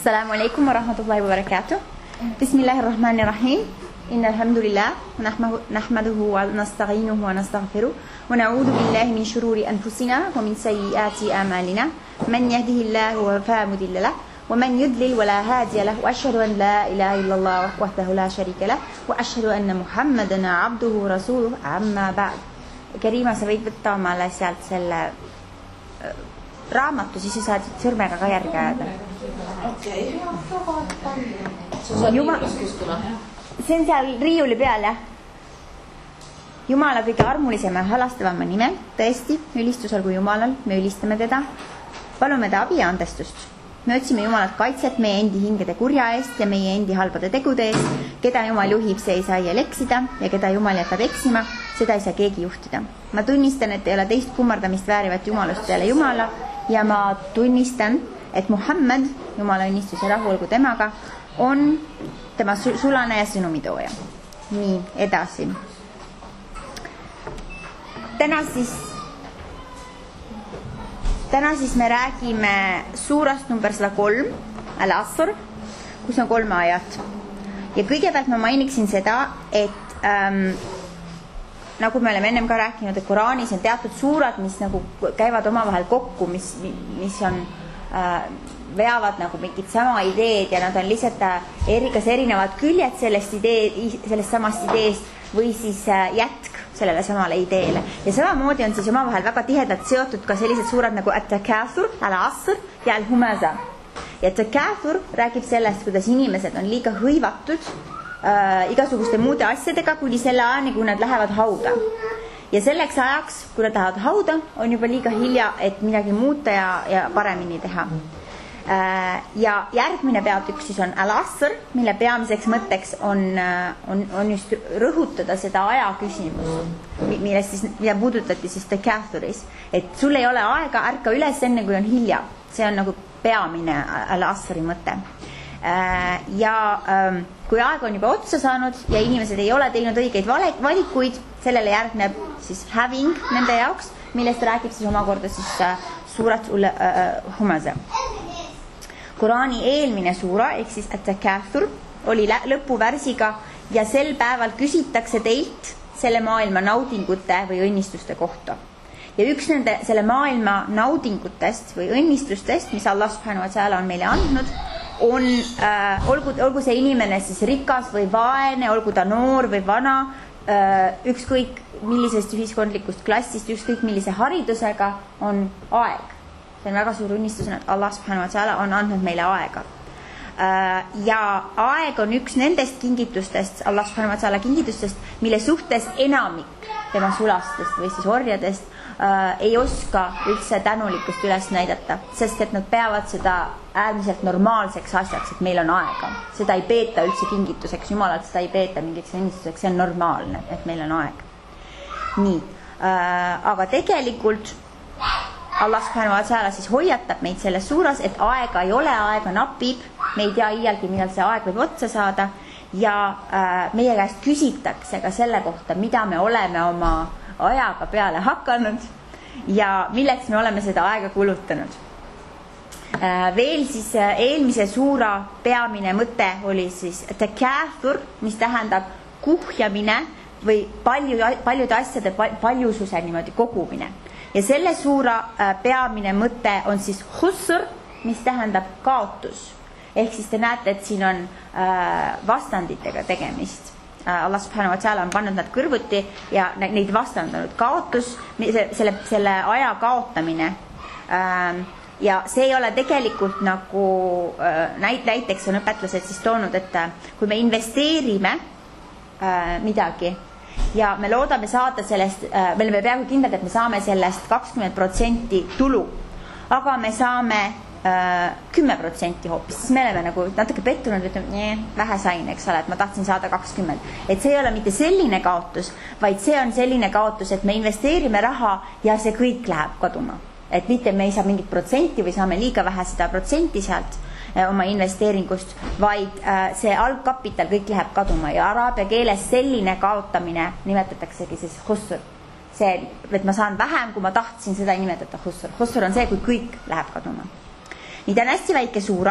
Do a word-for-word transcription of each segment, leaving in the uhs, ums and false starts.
السلام عليكم ورحمة الله وبركاته. بسم الله الرحمن الرحيم. إن الحمد لله نحمده ونستعينه ونستغفره ونعوذ بالله من شرور أنفسنا ومن سيئات أعمالنا من يهده الله فلا مضل له ومن يضلل ولا هادي له وأشهد أن لا إله إلا الله وحده لا شريك له وأشهد أن محمدا عبده ورسوله أما بعد. Karima, sa võid võtta omale sealt selle raamatu, siis sa saad sõrmega ka järgi ajada. Okei. Jumal... See on seal riiuli peal, jah. Jumala kõige armulisema ja halastavama nimel, tõesti, ülistus olgu Jumalal, me ülistame teda. Palume ta abi ja andestust. Me otsime Jumalat kaitset meie endi hingede kurja eest ja meie endi halbade tegude eest. Keda Jumal juhib, see ei saa jälle eksida ja keda Jumal jätab eksima, seda ei saa keegi juhtida. Ma tunnistan, et ei ole teist kummardamist väärivat Jumalust peale Jumala ja ma tunnistan, et Muhammad, Jumala õnnistus ja rahu olgu temaga, on tema sulane ja sõnumitooja. Nii, edasi. Täna siis Täna siis me räägime suurast number sada kolm, Al-Asr, kus on kolm ajat. Ja kõigepealt ma mainiksin seda, et ähm, nagu me oleme ennem ka rääkinud, et Koraanis on teatud suurad, mis nagu käivad omavahel kokku, mis, mis on, äh, veavad nagu mingid sama ideed ja nad on lihtsalt eri, kas erinevad küljed sellest, idee, sellest samast ideest või siis äh, jätk sellele samale ideele. Ja samamoodi on siis omavahel väga tihedalt seotud ka sellised suurad nagu At-Takathur, Al-Asr ja Al-Humaza. Ja At-Takathur räägib sellest, kuidas inimesed on liiga hõivatud äh, igasuguste muude asjadega, kuni selle ajani, kui nad lähevad hauda. Ja selleks ajaks, kui nad lähevad hauda, on juba liiga hilja, et midagi muuta ja, ja paremini teha. Ja järgmine peatükk siis on Al-Asr, mille peamiseks mõtteks on, on, on just rõhutada seda aja küsimust, millest siis, mida puudutati siis Takathuris. Et sul ei ole aega, ärka üles enne, kui on hilja. See on nagu peamine Al-Asri mõte. Ja kui aeg on juba otsa saanud ja inimesed ei ole teinud õigeid valikuid, sellele järgneb siis having nende jaoks, millest räägib siis omakorda siis suurat Humaza. Quraani eelmine suura, ehk siis At-Takathur, oli lõpuvärsiga ja sel päeval küsitakse teilt selle maailma naudingute või õnnistuste kohta. Ja üks nende selle maailma naudingutest või õnnistustest, mis Allah subhanahu wa ta'ala on meile andnud, on, äh, olgu, olgu see inimene siis rikas või vaene, olgu ta noor või vana, äh, ükskõik millisest ühiskondlikust klassist, ükskõik millise haridusega, on aeg. See on väga suur õnnistus, et Allah subhanahu wa ta'ala on andnud meile aega. Ja aeg on üks nendest kingitustest, Allah subhanahu wa ta'ala kingitustest, mille suhtes enamik tema sulastest või siis orjadest äh, ei oska üldse tänulikkust üles näidata, sest et nad peavad seda äärmiselt normaalseks asjaks, et meil on aega. Seda ei peeta üldse kingituseks, Jumalalt seda ei peeta mingiks õnnistuseks, see on normaalne, et meil on aeg. Nii, äh, aga tegelikult Allah subhanahu wa ta'ala siis hoiatab meid selles suuras, et aega ei ole, aega napib, me ei tea iialgi, millal see aeg võib otsa saada ja äh, meie käest küsitakse ka selle kohta, mida me oleme oma ajaga peale hakanud ja milleks me oleme seda aega kulutanud. Äh, veel siis äh, eelmise suura peamine mõte oli siis Takathur, mis tähendab kuhjamine või palju, paljude asjade paljususe niimoodi kogumine. Ja selle suura peamine mõte on siis khusr, mis tähendab kaotus. Ehk siis te näete, et siin on vastanditega tegemist. Allah subhanahu wa ta'ala on pannud nad kõrvuti ja neid vastandanud. Kaotus, selle, selle aja kaotamine. Ja see ei ole tegelikult nagu, näiteks on õpetlased siis toonud, et kui me investeerime midagi, ja me loodame saada sellest, me oleme peaaegu kindlad, et me saame sellest kakskümmend protsenti tulu, aga me saame kümme protsenti hoopis, siis me oleme nagu natuke pettunud, ütleme, vähe sain, eks ole, et ma tahtsin saada kakskümmend. Et see ei ole mitte selline kaotus, vaid see on selline kaotus, et me investeerime raha ja see kõik läheb kaduma. Et mitte me ei saa mingit protsenti või saame liiga vähe seda protsenti sealt oma investeeringust, vaid see algkapital kõik läheb kaduma ja araabia keeles selline kaotamine nimetataksegi siis khusr. See, et ma saan vähem, kui ma tahtsin, seda ei nimetata khusr. Khusr on see, kui kõik läheb kaduma. Nii ta on hästi väike suura,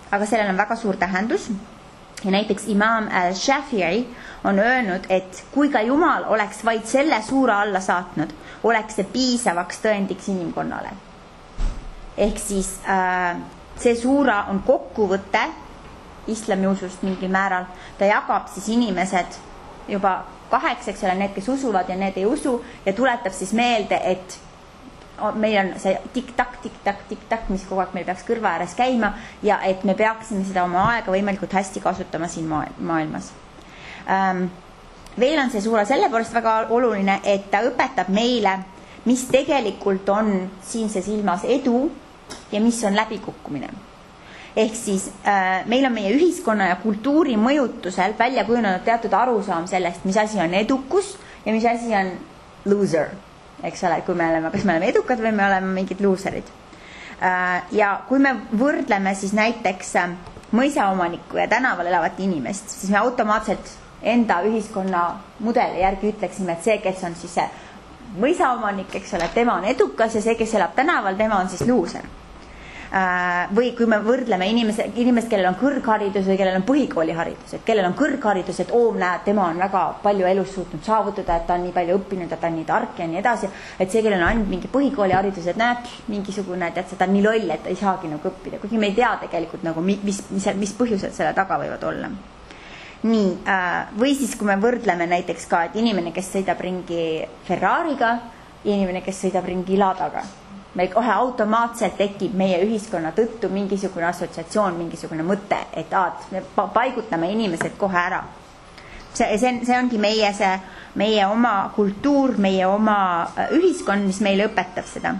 aga sellel on väga suur tähendus ja näiteks imam al-Shafi'i on öelnud, et kui ka Jumal oleks vaid selle suura alla saatnud, oleks see piisavaks tõendiks inimkonnale. Ehk siis äh, see suura on kokkuvõte islami usust mingil määral, ta jagab siis inimesed juba kaheks, eks ole, need, kes usuvad ja need ei usu ja tuletab siis meelde, et meil on see tik-tak, tik-tak, tik-tak, mis kogu aeg meil peaks kõrva ääres käima ja et me peaksime seda oma aega võimalikult hästi kasutama siin maailmas. Ähm, veel on see suura sellepärast väga oluline, et ta õpetab meile, mis tegelikult on siinses ilmas edu ja mis on läbikukkumine. Ehk siis äh, meil on meie ühiskonna ja kultuuri mõjutusel välja kujunenud teatud arusaam sellest, mis asi on edukus ja mis asi on loser. Eks ole, kui me oleme, kas me oleme edukad või me oleme mingid loserid. Äh, ja kui me võrdleme siis näiteks äh, mõisaomanikku ja tänaval elavat inimest, siis me automaatselt enda ühiskonna mudeli järgi ütleksime, et see, kes on siis see mõisaomanik, eks ole, tema on edukas ja see, kes elab tänaval, tema on siis loser. Või kui me võrdleme inimese, inimest, kellel on kõrgharidus või kellel on põhikooliharidus, et kellel on kõrgharidus, et oom näed, tema on väga palju elus suutnud saavutada, et ta on nii palju õppinud, et ta on nii tark ja nii edasi, et see, kellel on ainult mingi põhikooliharidus, et näeb mingisugune, et ta on nii loll, et ta ei saagi nagu õppida, kuigi me ei tea tegelikult nagu, mis, mis, mis põhjused selle taga võivad olla. Nii, või siis kui me võrdleme näiteks ka, et inimene, kes sõidab ringi Ferrariga ja inimene, kes sõidab ringi Ladaga, meil kohe automaatselt tekib meie ühiskonna tõttu mingisugune assotsiatsioon, mingisugune mõte, et aad, me paigutame inimesed kohe ära. See, see, see ongi meie, see, meie oma kultuur, meie oma ühiskond, mis meile õpetab seda.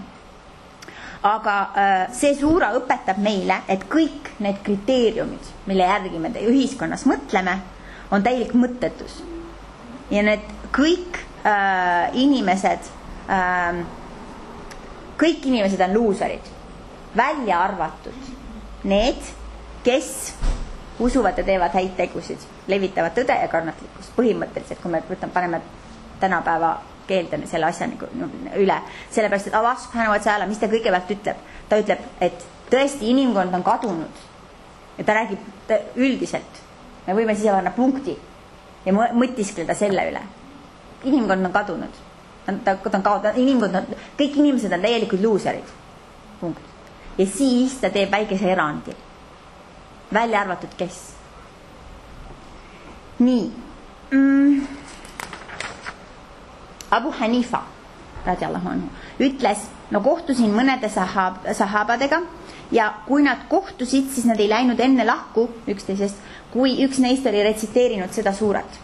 Aga see suura õpetab meile, et kõik need kriteeriumid, mille järgi me ühiskonnas mõtleme, on täielik mõttetus. Ja need kõik äh, inimesed äh, kõik inimesed on luuserid, välja arvatud need, kes usuvad ja teevad häid tegusid, levitavad tõde ja kannatlikkust põhimõtteliselt, kui me võtame, paneme tänapäeva keelde selle asja nagu üle. Sellepärast, et Allah subhanahu wa ta'ala, mis ta kõigepealt ütleb? Ta ütleb, et tõesti inimkond on kadunud ja ta räägib ta üldiselt. Me võime siis panna punkti ja mõtiskleda selle üle. Inimkond on kadunud. Ta, ta on kaotada, inimkond on, kõik inimesed on täielikult luuserid. Punkt. Ja siis ta teeb väikese erandi. Välja arvatud kes. Nii. Mm. Abu Hanifa radiallahu anhu ütles, no kohtusin mõnede sahab, sahabadega ja kui nad kohtusid, siis nad ei läinud enne lahku üksteisest, kui üks neist oli retsiteerinud seda suurat.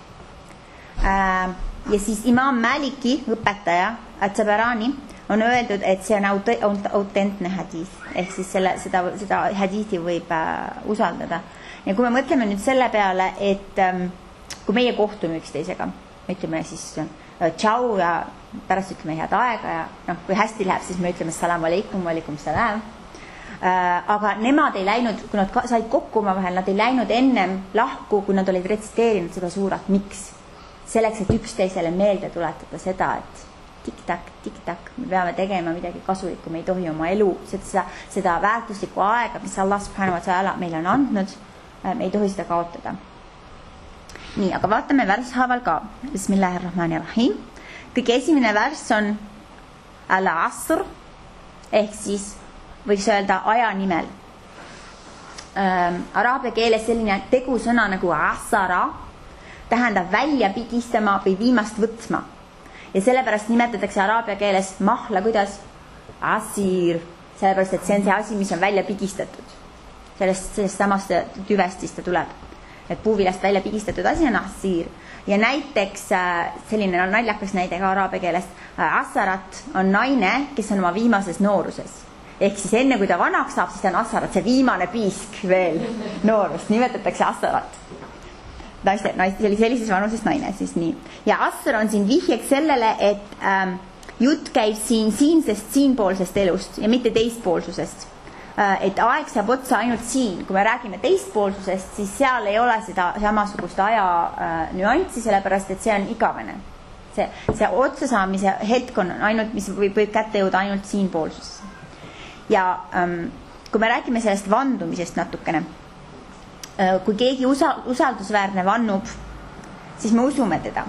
Äh, Ja siis imam Maliki, õpetaja, At-Tabarani, on öeldud, et see on aut- autentne hadith. Ehk siis selle, seda, seda hadithi võib äh, usaldada. Ja kui me mõtleme nüüd selle peale, et ähm, kui meie kohtume üksteisega, ütleme siis äh, tšau ja pärast ütleme head aega ja noh, kui hästi läheb, siis me ütleme salamu alaikum, alaikum salam. Äh, aga nemad ei läinud, kui nad said kokku oma vahel, nad ei läinud ennem lahku, kui nad olid retsiteerinud seda suurat. Miks? Selleks, et üksteisele meelde tuletada seda, et tik-tak, tik-tak, me peame tegema midagi kasulikku, me ei tohi oma elu, seda, seda väärtuslikku aega, mis Allah subhanahu wa ta'ala meile on andnud, me ei tohi seda kaotada. Nii, aga vaatame värshaaval ka. Bismillahirrahmanirrahim. Kõige esimene värss on al-asr, ehk siis võiks öelda aja nimel. Ähm, araabia keeles selline tegusõna nagu asara, tähendab välja pigistama või viimast võtma. Ja sellepärast nimetatakse araabia keeles mahla, kuidas? Asir. Sellepärast, et see on see asi, mis on välja pigistatud. Sellest, sellest samast tüvestist ta tuleb. Et puuvilast välja pigistatud asi on asir. Ja näiteks selline naljakas näide ka araabia keelest. Asarat on naine, kes on oma viimases nooruses. Ehk siis enne, kui ta vanaks saab, siis ta on asarat. See viimane piisk veel noorust. Nimetatakse asarat. Naiste, naiste, sellises vanuses naine siis nii. Ja asr on siin vihjeks sellele, et ähm, jutt käib siin siinsest, siinpoolsest elust ja mitte teistpoolsusest. Äh, et aeg saab otsa ainult siin. Kui me räägime teistpoolsusest, siis seal ei ole seda samasugust aja äh, nüanssi, sellepärast, et see on igavene. See, see otsasaamise hetk on ainult, mis võib, võib kätte jõuda ainult siinpoolsusesse. Ja ähm, kui me räägime sellest vandumisest natukene, kui keegi usaldusväärne vannub, siis me usume teda.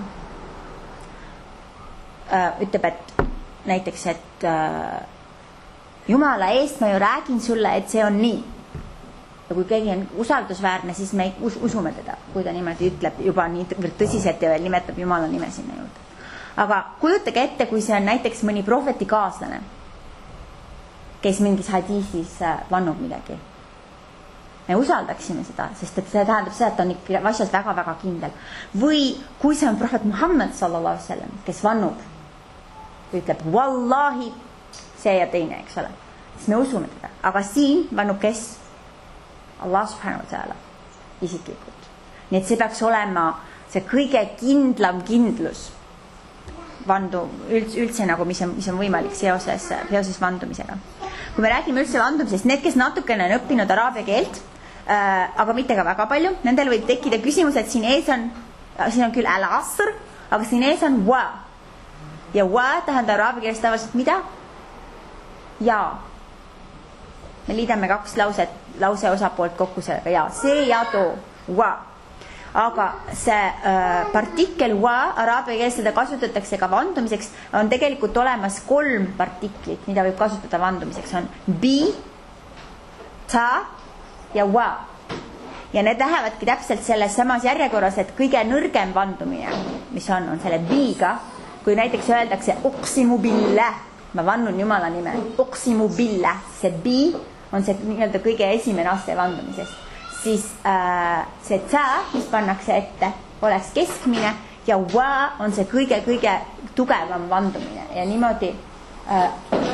Ütleb, et näiteks, et Jumala eest ma ju räägin sulle, et see on nii. Ja kui keegi on usaldusväärne, siis me usume teda, kui ta niimoodi ütleb juba nii tõsiselt ja veel nimetab Jumala nime sinna juurde. Aga kujutage ette, kui see on näiteks mõni prohveti kaaslane, kes mingis hadiisis vannub midagi. Me usaldaksime seda, sest et see tähendab seda, et ta on ikka asjalt väga-väga kindel. Või kui see on prohvet Muhammad sallallahu alaihi wasallam, kes vannub, ütleb, wallahi, see ja teine, eks ole. Siis me usume teda. Aga siin vannub kes? Allah subhanahu wa ta'ala isiklikult. Nii et see peaks olema see kõige kindlam kindlus vandu üldse, üldse nagu, mis on, mis on võimalik seoses, seoses vandumisega. Kui me räägime üldse vandumisest, need, kes natukene on õppinud araabia keelt, äh, aga mitte ka väga palju, nendel võib tekkida küsimus, et siin ees on, siin on küll al-asr, aga siin ees on wa. Ja wa tähendab araabia keeles tavaliselt mida? Ja. Me liidame kaks lauset, lause osapoolt kokku sellega ja. See ja too, wa. Aga see äh, partikel wa, araabia keeles seda kasutatakse ka vandumiseks, on tegelikult olemas kolm partiklit, mida võib kasutada vandumiseks. On bi, ta ja wa. Ja need lähevadki täpselt selles samas järjekorras, et kõige nõrgem vandumine, mis on, on selle biga, kui näiteks öeldakse uqsimu billah, ma vannun Jumala nime, uqsimu billah, see bi on see nii-öelda kõige esimene aste vandumisest. Siis äh, see ta, mis pannakse ette, oleks keskmine ja wa on see kõige-kõige tugevam vandumine. Ja niimoodi äh,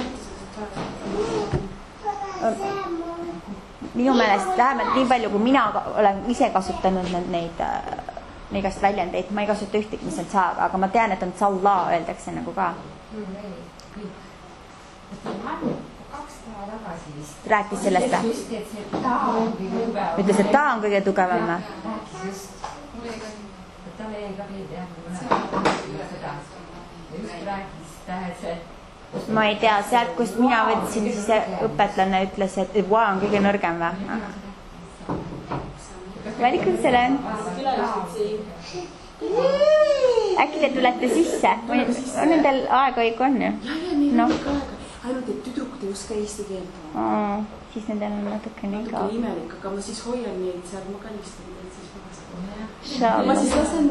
minu meelest vähemalt nii palju, kui mina olen ise kasutanud neid igast väljendeid, ma ei kasuta ühtegi, mis on saaga, aga ma tean, et on salla, öeldakse nagu ka. Rääkis sellest või? Ütles, et ta on kõige tugevam või? Ma ei tea, sealt, kust mina võtsin, siis õpetlane ütles, et wa on kõige nõrgem või? Välikud selle on? Äkki te tulete sisse? On nendel aega ikka on ju? No. Ainult, et tüdrukud ei oska eesti keelt. Aa, siis nendel on natuke nii ka. Natuke imelik, aga ma siis hoian neid seal, ma kallistan neid siis vahest. Ja ma siis lasen...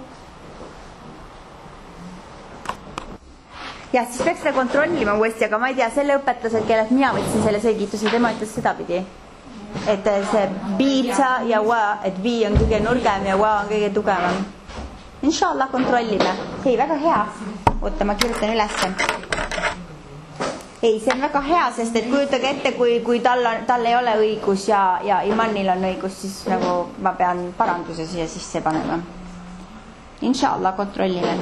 Ja, siis peaks seda kontrollima uuesti, aga ma ei tea, selle õpetlased, kellelt mina võtsin selle selgituse, tema ütles seda pidi. Et see biita ja wa, et bi on kõige nurgem ja wa on kõige tugevam. Inshallah kontrollime. Hei, väga hea. Oota, ma kirjutan ülesse. Ei, see on väga hea, sest et kujutage ette, kui, kui tal, on, tal ei ole õigus ja, ja imannil on õigus, siis nagu ma pean paranduse siia sisse panema. Inshallah kontrollime.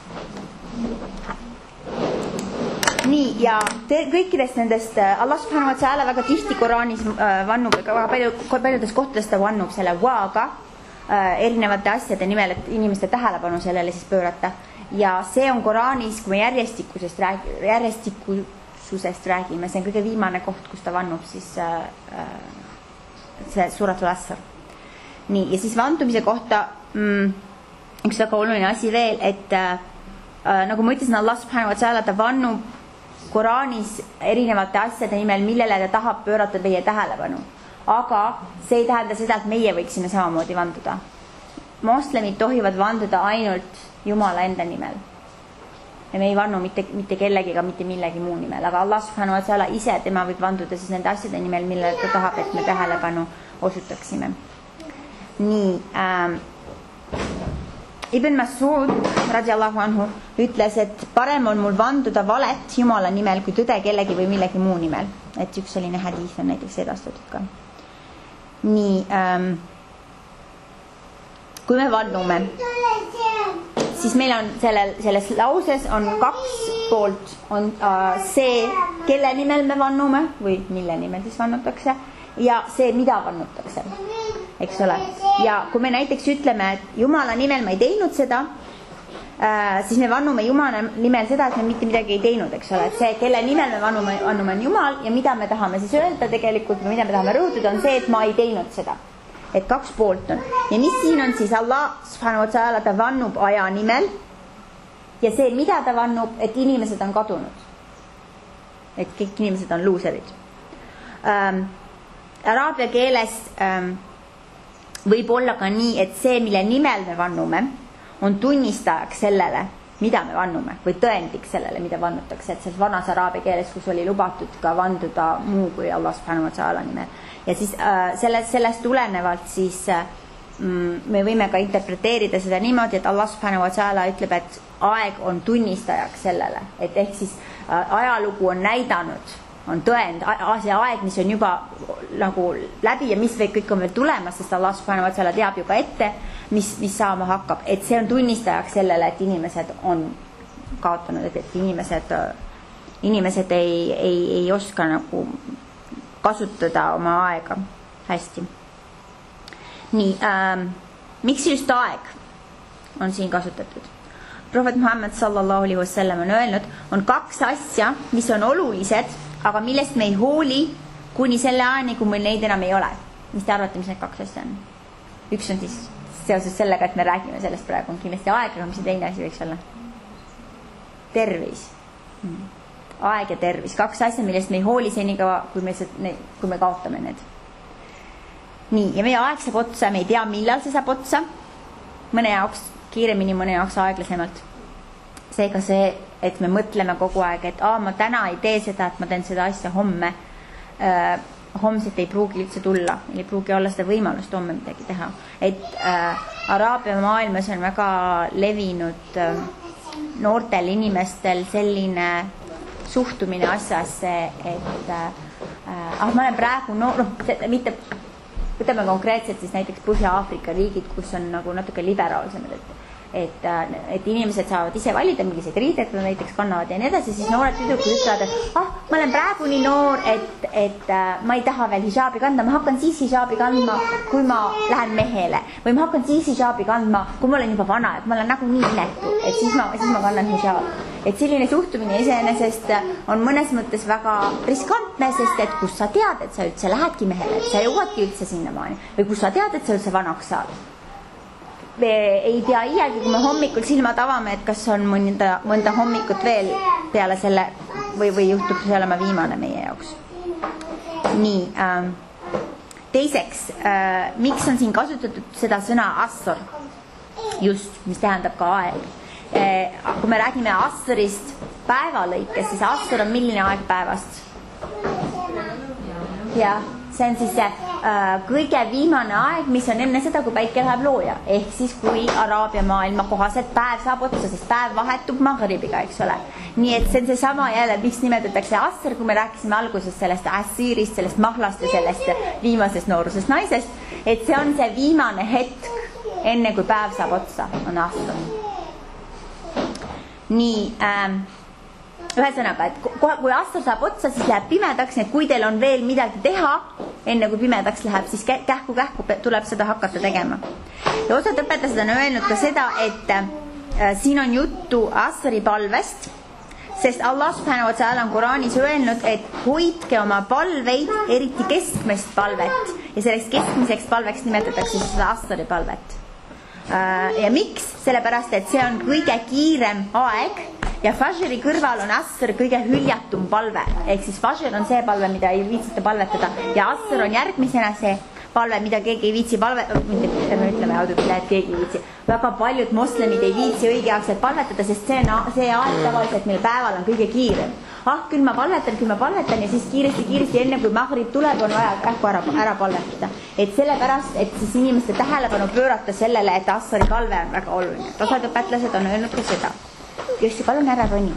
Nii, ja te, kõikidest nendest, Allah subhanahu wa ta'ala väga tihti Koraanis äh, vannub, väga palju, paljudes kohtades ta vannub selle waaga äh, erinevate asjade nimel, et inimeste tähelepanu sellele siis pöörata. Ja see on Koraanis, kui me järjestikusest räägi, järjestiku susest räägime, see on kõige viimane koht, kus ta vannub siis äh, see suratul asr. Nii, ja siis vandumise kohta mm, üks väga oluline asi veel, et äh, nagu ma ütlesin, Allah subhanahu wa ta'ala ta vannub Koraanis erinevate asjade nimel, millele ta tahab pöörata teie tähelepanu. Aga see ei tähenda seda, et meie võiksime samamoodi vanduda. Moslemid tohivad vanduda ainult Jumala enda nimel. Ja me ei vannu mitte, mitte kellegiga, mitte millegi muu nimel, aga Allah subhanahu wa ta'ala ise, tema võib vanduda siis nende asjade nimel, millele ta tahab, et me tähelepanu osutaksime. Nii, ähm, Ibn Mas'ud radiallahu anhu ütles, et parem on mul vanduda valet Jumala nimel, kui tõde kellegi või millegi muu nimel. Et üks selline hadiis on näiteks edastatud ka. Nii, ähm, kui me vannume, siis meil on sellel, selles lauses on kaks poolt. On äh, see, kelle nimel me vannume või mille nimel siis vannutakse ja see, mida vannutakse. Eks ole. Ja kui me näiteks ütleme, et Jumala nimel ma ei teinud seda, äh, siis me vannume Jumala nimel seda, et me mitte midagi ei teinud, eks ole. Et see, kelle nimel me vannume, vannume on Jumal ja mida me tahame siis öelda tegelikult või mida me tahame rõhutada, on see, et ma ei teinud seda. et kaks poolt on. Ja mis siin on siis? Allah subhanahu wa ta'ala ta vannub aja nimel ja see, mida ta vannub, et inimesed on kadunud. Et kõik inimesed on luuserid. Ähm, araabia keeles ähm, võib olla ka nii, et see, mille nimel me vannume, on tunnistajaks sellele, mida me vannume, või tõendiks sellele, mida vannutakse, et selles vanas araabia keeles, kus oli lubatud ka vanduda muu kui Allah subhanahu wa ta'ala nimel. Ja siis äh, sellest, sellest tulenevalt siis äh, me võime ka interpreteerida seda niimoodi, et Allah subhanahu wa ta'ala ütleb, et aeg on tunnistajaks sellele, et ehk siis äh, ajalugu on näidanud, on tõend, see aeg, mis on juba nagu läbi ja mis või kõik on veel tulemas, sest Allah subhanahu wa ta'ala teab ju ka ette, mis, mis saama hakkab, et see on tunnistajaks sellele, et inimesed on kaotanud, et, et inimesed, inimesed ei, ei, ei oska nagu kasutada oma aega hästi. Nii, ähm, miks just aeg on siin kasutatud? Prohvet Muhammad sallallahu alaihi wasallam on öelnud, on kaks asja, mis on olulised, aga millest me ei hooli kuni selle ajani, kui meil neid enam ei ole. Mis te arvate, mis need kaks asja on? Üks on siis seoses sellega, et me räägime sellest praegu, on kindlasti aeg, aga mis see teine asi võiks olla? Tervis. Aeg ja tervis. Kaks asja, millest me ei hooli senikaua, kui me, kui me kaotame need. Nii, ja meie aeg saab otsa, me ei tea, millal see saab otsa. Mõne jaoks kiiremini, mõne jaoks aeglasemalt. Seega see, et me mõtleme kogu aeg, et aa, ma täna ei tee seda, et ma teen seda asja homme. Äh, homset ei pruugi üldse tulla, ei pruugi olla seda võimalust homme midagi teha. Et äh, Araabia maailmas on väga levinud äh, noortel inimestel selline suhtumine asjasse, et äh, ah, ma olen praegu noor, no, mitte, võtame konkreetselt siis näiteks Põhja-Aafrika riigid, kus on nagu natuke liberaalsemad, et Et, et inimesed saavad ise valida, millised riided nad näiteks kannavad ja nii edasi, siis noored tüdrukud ütlevad, et ah, ma olen praegu nii noor, et, et ma ei taha veel hijaabi kanda, ma hakkan siis hijaabi kandma, kui ma lähen mehele, või ma hakkan siis hijaabi kandma, kui ma olen juba vana, et ma olen nagu nii inetu, et siis ma, siis ma kannan hijaabi. Et selline suhtumine iseenesest on mõnes mõttes väga riskantne, sest et kus sa tead, et sa üldse lähedki mehele, et sa jõuadki üldse sinnamaani, või kus sa tead, et sa üldse vanaks saad. Me ei tea iiagi, kui me hommikul silmad avame, et kas on mõnda, mõnda hommikut veel peale selle või, või juhtub see olema viimane meie jaoks. Nii, äh, teiseks, äh, miks on siin kasutatud seda sõna asr? Just, mis tähendab ka aeg. Äh, kui me räägime asrist päevalõikes, siis asr on milline aeg päevast? Ja, see on siis see äh, kõige viimane aeg, mis on enne seda, kui päike läheb looja. Ehk siis, kui Araabia maailma kohaselt päev saab otsa, sest päev vahetub maghribiga, eks ole. Nii et see on see sama jälle, miks nimetatakse asr, kui me rääkisime alguses sellest assirist, sellest mahlast ja sellest viimasest noorusest naisest. Et see on see viimane hetk, enne kui päev saab otsa, on asr. Nii, ähm, ühesõnaga, et kui asr saab otsa, siis läheb pimedaks, et kui teil on veel midagi teha, enne kui pimedaks läheb, siis kähku-kähku tuleb seda hakata tegema. Ja osad õpetajad on öelnud ka seda, et äh, siin on juttu asri palvest, sest Allah subhanahu wa ta'ala on Quraanis öelnud, et hoidke oma palveid, eriti keskmist palvet, ja selleks keskmiseks palveks nimetatakse seda asri palvet. Äh, ja miks? Sellepärast, et see on kõige kiirem aeg, ja fajri kõrval on asr kõige hüljatum palve. Ehk siis fajr on see palve, mida ei viitsita palvetada. Ja asr on järgmisena see palve, mida keegi ei viitsi palvetada. Mitte me ütleme, et keegi ei viitsi. Väga paljud moslemid ei viitsi õigeaegselt palvetada, sest see, see aeg tavaliselt meil päeval on kõige kiirem. Ah, küll ma palvetan, küll ma palvetan ja siis kiiresti-kiiresti enne kui maghrib tuleb, on vaja ähku ära, ära palvetada. Et sellepärast, et siis inimeste tähelepanu pöörata sellele, et asri palve on väga oluline. Osad õpetlased on öelnud ka seda. Just, palun ära roni.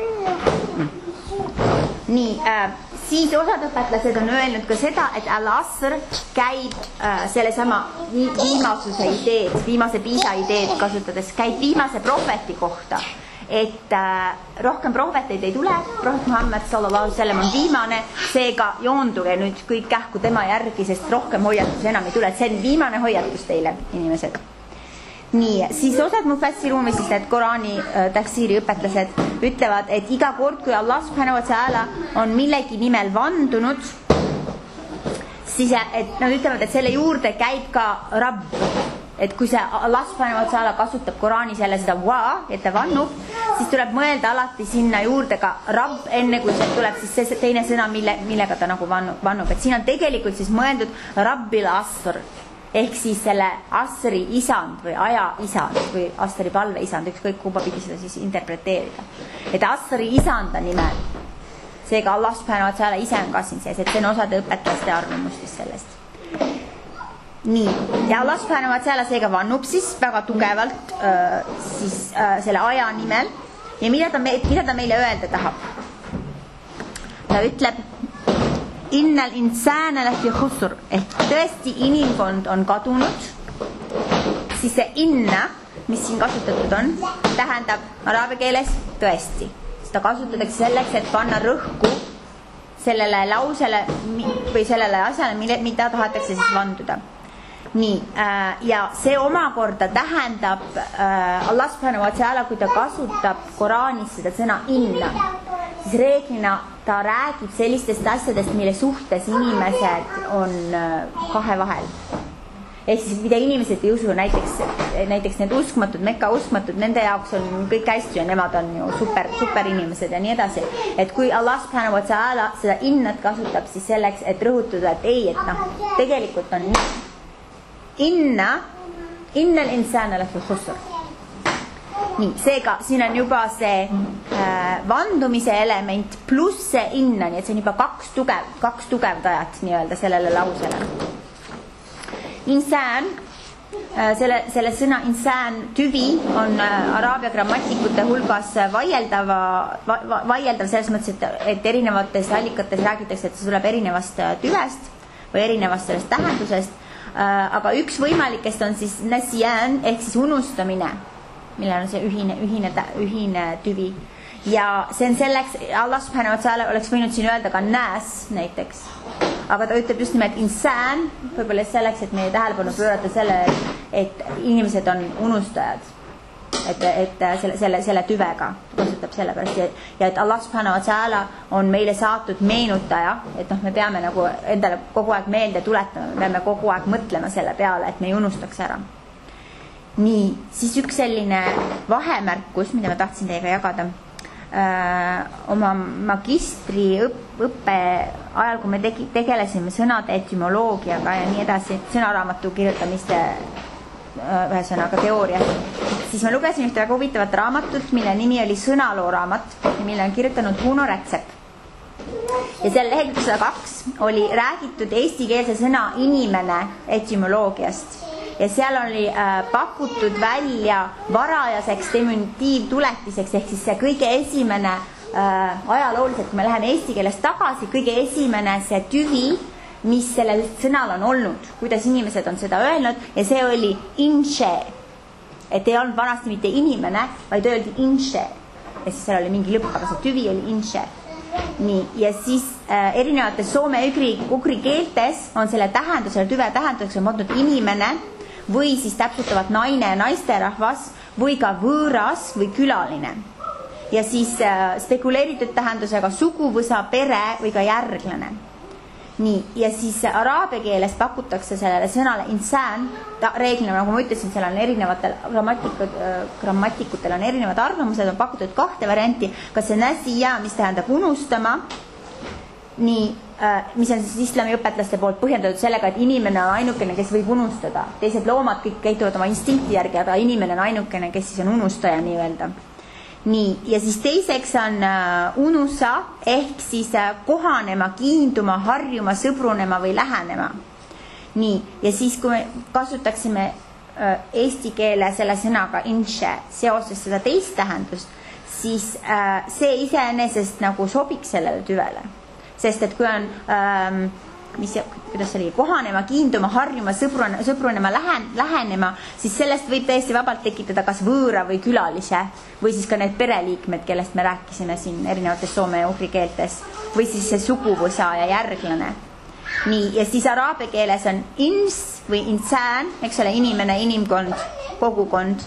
Nii, äh, siis osad õpetlased on öelnud ka seda, et al-asr käib äh, selle sama viimasuse ideed, viimase piisa ideed kasutades, käib viimase prohveti kohta, et äh, rohkem prohveteid ei tule, prohvet Muhammad sallallahu alaihi wasallam on viimane, seega joonduge nüüd kõik kähku tema järgi, sest rohkem hoiatus enam ei tule, et see on viimane hoiatus teile, inimesed. Nii, siis osad mufassiruun või siis need Koraani äh, tafsiiri õpetlased ütlevad, et iga kord, kui Allah subhanahu wa ta'ala on millegi nimel vandunud, siis et nad ütlevad, et selle juurde käib ka rabb. Et kui see Allah subhanahu wa ta'ala kasutab Koraanis jälle seda wa, et ta vannub, siis tuleb mõelda alati sinna juurde ka rabb, enne kui see tuleb siis see teine sõna, mille, millega ta nagu vannub, vannub. Et siin on tegelikult siis mõeldud rabbil asr, ehk siis selle asri isand või aja isand või asri palve isand, ükskõik kumba pidi seda siis interpreteerida. Et asri isanda nimel. Seega Allah subhanahu wa ta'ala ise on ka siin sees, et see on osade õpetlaste arvamustis sellest. Nii, ja Allah subhanahu wa ta'ala seega vannub siis väga tugevalt äh, siis, äh, selle aja nimel ja mida ta, me, mida ta meile öelda tahab. Ta ütleb innal insana lafi khusr, ehk tõesti inimkond on kadunud, siis see inna, mis siin kasutatud on, tähendab araabia keeles tõesti. Seda kasutatakse selleks, et panna rõhku sellele lausele või sellele asjale, mille, mida tahetakse siis vanduda. Nii, äh, ja see omakorda tähendab äh, Allah subhanahu wa ta'ala, kui ta kasutab Koraanis seda sõna inna, siis reeglina ta räägib sellistest asjadest, mille suhtes inimesed on äh, kahe vahel. Ehk siis mida inimesed ei usu, näiteks, näiteks need uskmatud, Mekka uskmatud, nende jaoks on kõik hästi ja nemad on ju super, super inimesed ja nii edasi. Et kui Allah subhanahu wa ta'ala seda innat kasutab siis selleks, et rõhutada, et ei, et noh, tegelikult on nii. Inna, innal insana lafi khusr. Nii, seega siin on juba see äh, vandumise element pluss see inna, nii et see on juba kaks, tugev, kaks tugevdajat nii-öelda sellele lausele. Insan, äh, selle, selle sõna insan tüvi on äh, araabia grammatikute hulgas vaieldava, va, va, vaieldava selles mõttes, et, et erinevates allikates räägitakse, et see tuleb erinevast tüvest või erinevast sellest tähendusest. Aga üks võimalikest on siis nasiyan ehk siis unustamine, millel on see ühine, ühine, ühine tüvi. Ja see on selleks, Allah subhanahu wa ta'ala oleks võinud siin öelda ka nas näiteks. Aga ta ütleb just nimelt insan, võib-olla selleks, et meie tähelepanu pöörata selle, et inimesed on unustajad. Et, et selle, selle, selle tüvega kasutab selle pärast ja, ja et Allah subhanahu wa ta'ala on meile saatud meenutaja, et noh, me peame nagu endale kogu aeg meelde tuletama, me peame kogu aeg mõtlema selle peale, et me ei unustaks ära. Nii, siis üks selline vahemärkus, mida ma tahtsin teiega jagada äh, oma magistri õpp, õppe ajal, kui me tegi, tegelesime sõnade etümoloogiaga ja nii edasi, sõnaraamatu kirjutamiste ühesõnaga teooria, siis ma lugesin ühte väga huvitavat raamatut, mille nimi oli sõnaloo raamat ja mille on kirjutanud Uno Rätsep. Ja seal lehekülg sada kaks oli räägitud eestikeelse sõna inimene etümoloogiast ja seal oli äh, pakutud välja varajaseks diminutiivtuletiseks ehk siis see kõige esimene äh, ajalooliselt, kui me läheme eesti keeles tagasi, kõige esimene see tüvi, mis sellel sõnal on olnud, kuidas inimesed on seda öelnud ja see oli inše. Et ei olnud vanasti mitte inimene, vaid öeldi inše. Ja siis seal oli mingi lõpp, aga see tüvi oli inše. Nii, ja siis äh, erinevates soome ugri, ugri keeltes on selle tähendus, selle tüve tähenduseks on mõeldud inimene või siis täpsutavad naine, naisterahvas või ka võõras või külaline. Ja siis äh, spekuleeritud tähendusega suguvõsa, pere või ka järglane. Nii, ja siis araabia keeles pakutakse sellele sõnale insan, ta reeglina, nagu ma ütlesin, seal on erinevatel grammatikud, grammatikutel on erinevad arvamused, on pakutud kahte varianti, kas see nasiya, mis tähendab unustama, nii, mis on siis islami õpetlaste poolt põhjendatud sellega, et inimene on ainukene, kes võib unustada. Teised loomad kõik käituvad oma instinkti järgi, aga inimene on ainukene, kes siis on unustaja nii-öelda. Nii, ja siis teiseks on uh, unusa ehk siis uh, kohanema, kiinduma, harjuma, sõbrunema või lähenema. Nii, ja siis kui me kasutaksime uh, eesti keele selle sõnaga inše seoses seda teist tähendust, siis uh, see iseenesest nagu sobiks sellele tüvele. Sest et kui on, um, mis, kuidas see oli, kohanema, kiinduma, harjuma, sõbrunema, sõbrunema lähen, lähenema, siis sellest võib täiesti vabalt tekitada kas võõra või külalise või siis ka need pereliikmed, kellest me rääkisime siin erinevates soome ja ugri keeltes või siis see suguvõsa ja järglane. Nii, ja siis araabia keeles on ins või insan, eks ole, inimene, inimkond, kogukond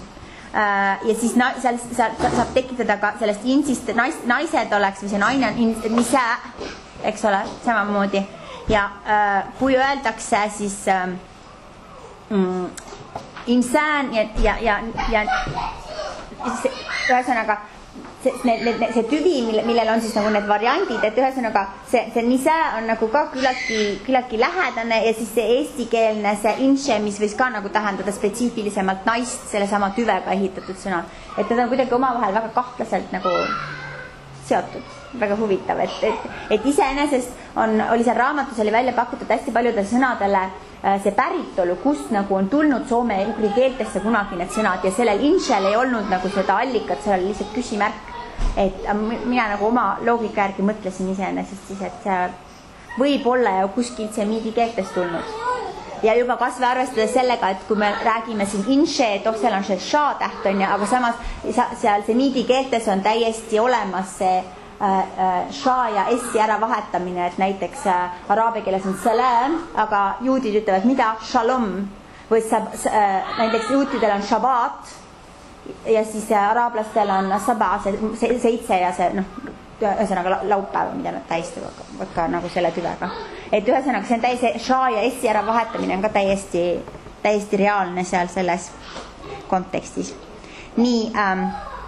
ja siis na, seal, seal saab tekitada ka sellest insist nais, naised oleks või see naine on nisa, eks ole, samamoodi. ja äh, kui öeldakse siis äh, mm, insaan ja, ja, ja, ja see, ühesõnaga see, see, see tüvi, mille, millel on siis nagu need variandid, et ühesõnaga see, see nisa on nagu ka küllaltki, küllaltki lähedane ja siis see eestikeelne, see inše, mis võis ka nagu tähendada spetsiifilisemalt naist, selle sama tüvega ehitatud sõna. Et need on kuidagi omavahel väga kahtlaselt nagu seotud, väga huvitav, et, et, et iseenesest on, oli seal raamatus oli välja pakutud hästi paljudele sõnadele see päritolu, kust nagu on tulnud soome ja ugri keeltesse kunagi need sõnad ja sellel inšel ei olnud nagu seda allikat, see oli lihtsalt küsimärk. Et mina nagu oma loogika järgi mõtlesin iseenesest siis, et see võib olla ja kuskilt see miidi keeltest tulnud. Ja juba kasve arvestades sellega, et kui me räägime siin inše, et oh, seal on see sha täht on ja, aga samas seal see miidi keeltes on täiesti olemas see sha ja essi ära vahetamine, et näiteks araabia keeles on salam, aga juudid ütlevad mida? Shalom. Või sab, näiteks juutidel on shabat ja siis araablastel on saba, see seitse ja see noh, ühesõnaga laupäev, mida nad tähistavad ka nagu selle tüvega. Et ühesõnaga see on täiesti, sha ja essi ära vahetamine on ka täiesti, täiesti reaalne seal selles kontekstis. Nii, ähm,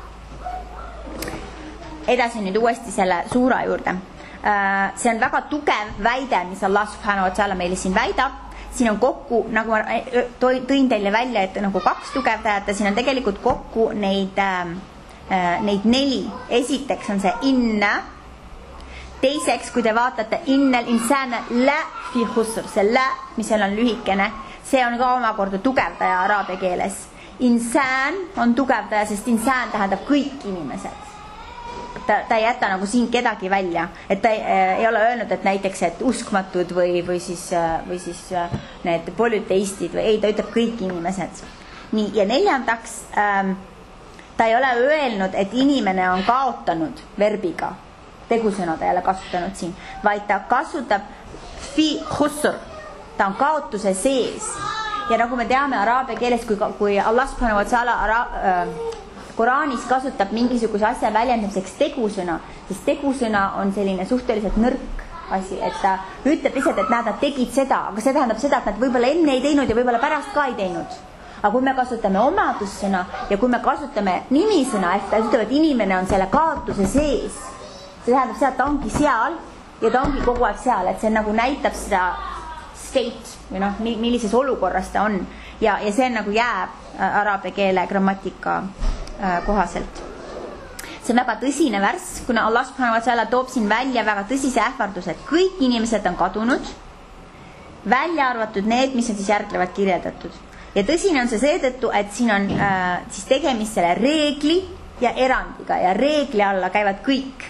edasi nüüd uuesti selle suura juurde. See on väga tugev väide, mis Allah subhanahu wa ta'ala meile siin väidab. Siin on kokku, nagu ma tõin teile välja, et nagu kaks tugevdajat ja siin on tegelikult kokku neid, neid neli. Esiteks on see inna. Teiseks, kui te vaatate innal insana la fi khusr, see la, mis seal on lühikene, see on ka omakorda tugevdaja araabia keeles. Insan on tugevdaja, sest insan tähendab kõik inimesed. Ta, ta ei jäta nagu siin kedagi välja, et ta ei, ei ole öelnud, et näiteks, et uskmatud või, või, siis, või siis need polüteistid või ei, ta ütleb kõik inimesed. Nii, ja neljandaks, ähm, ta ei ole öelnud, et inimene on kaotanud verbiga, tegusõna ta ei ole kasutanud siin, vaid ta kasutab fi khusr, ta on kaotuse sees. Ja nagu me teame araabia keeles, kui, kui Allah subhanahu wa ta'ala ara, äh, Koraanis kasutab mingisuguse asja väljendamiseks tegusõna, siis tegusõna on selline suhteliselt nõrk asi, et ta ütleb lihtsalt, et näed, nad tegid seda, aga see tähendab seda, et nad võib-olla enne ei teinud ja võib-olla pärast ka ei teinud. Aga kui me kasutame omadussõna ja kui me kasutame nimisõna, et ta ütleb, et inimene on selle kaotuse sees, see tähendab seda, et ta ongi seal ja ta ongi kogu aeg seal, et see nagu näitab seda state või noh, millises olukorras ta on ja, ja see nagu jääb araabia keele grammatika kohaselt. See on väga tõsine värss, kuna Allah subhanahu wa ta'ala toob siin välja väga tõsise ähvarduse, et kõik inimesed on kadunud, välja arvatud need, mis on siis järglevad kirjeldatud. Ja tõsine on see seetõttu, et siin on äh, siis tegemist selle reegli ja erandiga ja reegli alla käivad kõik.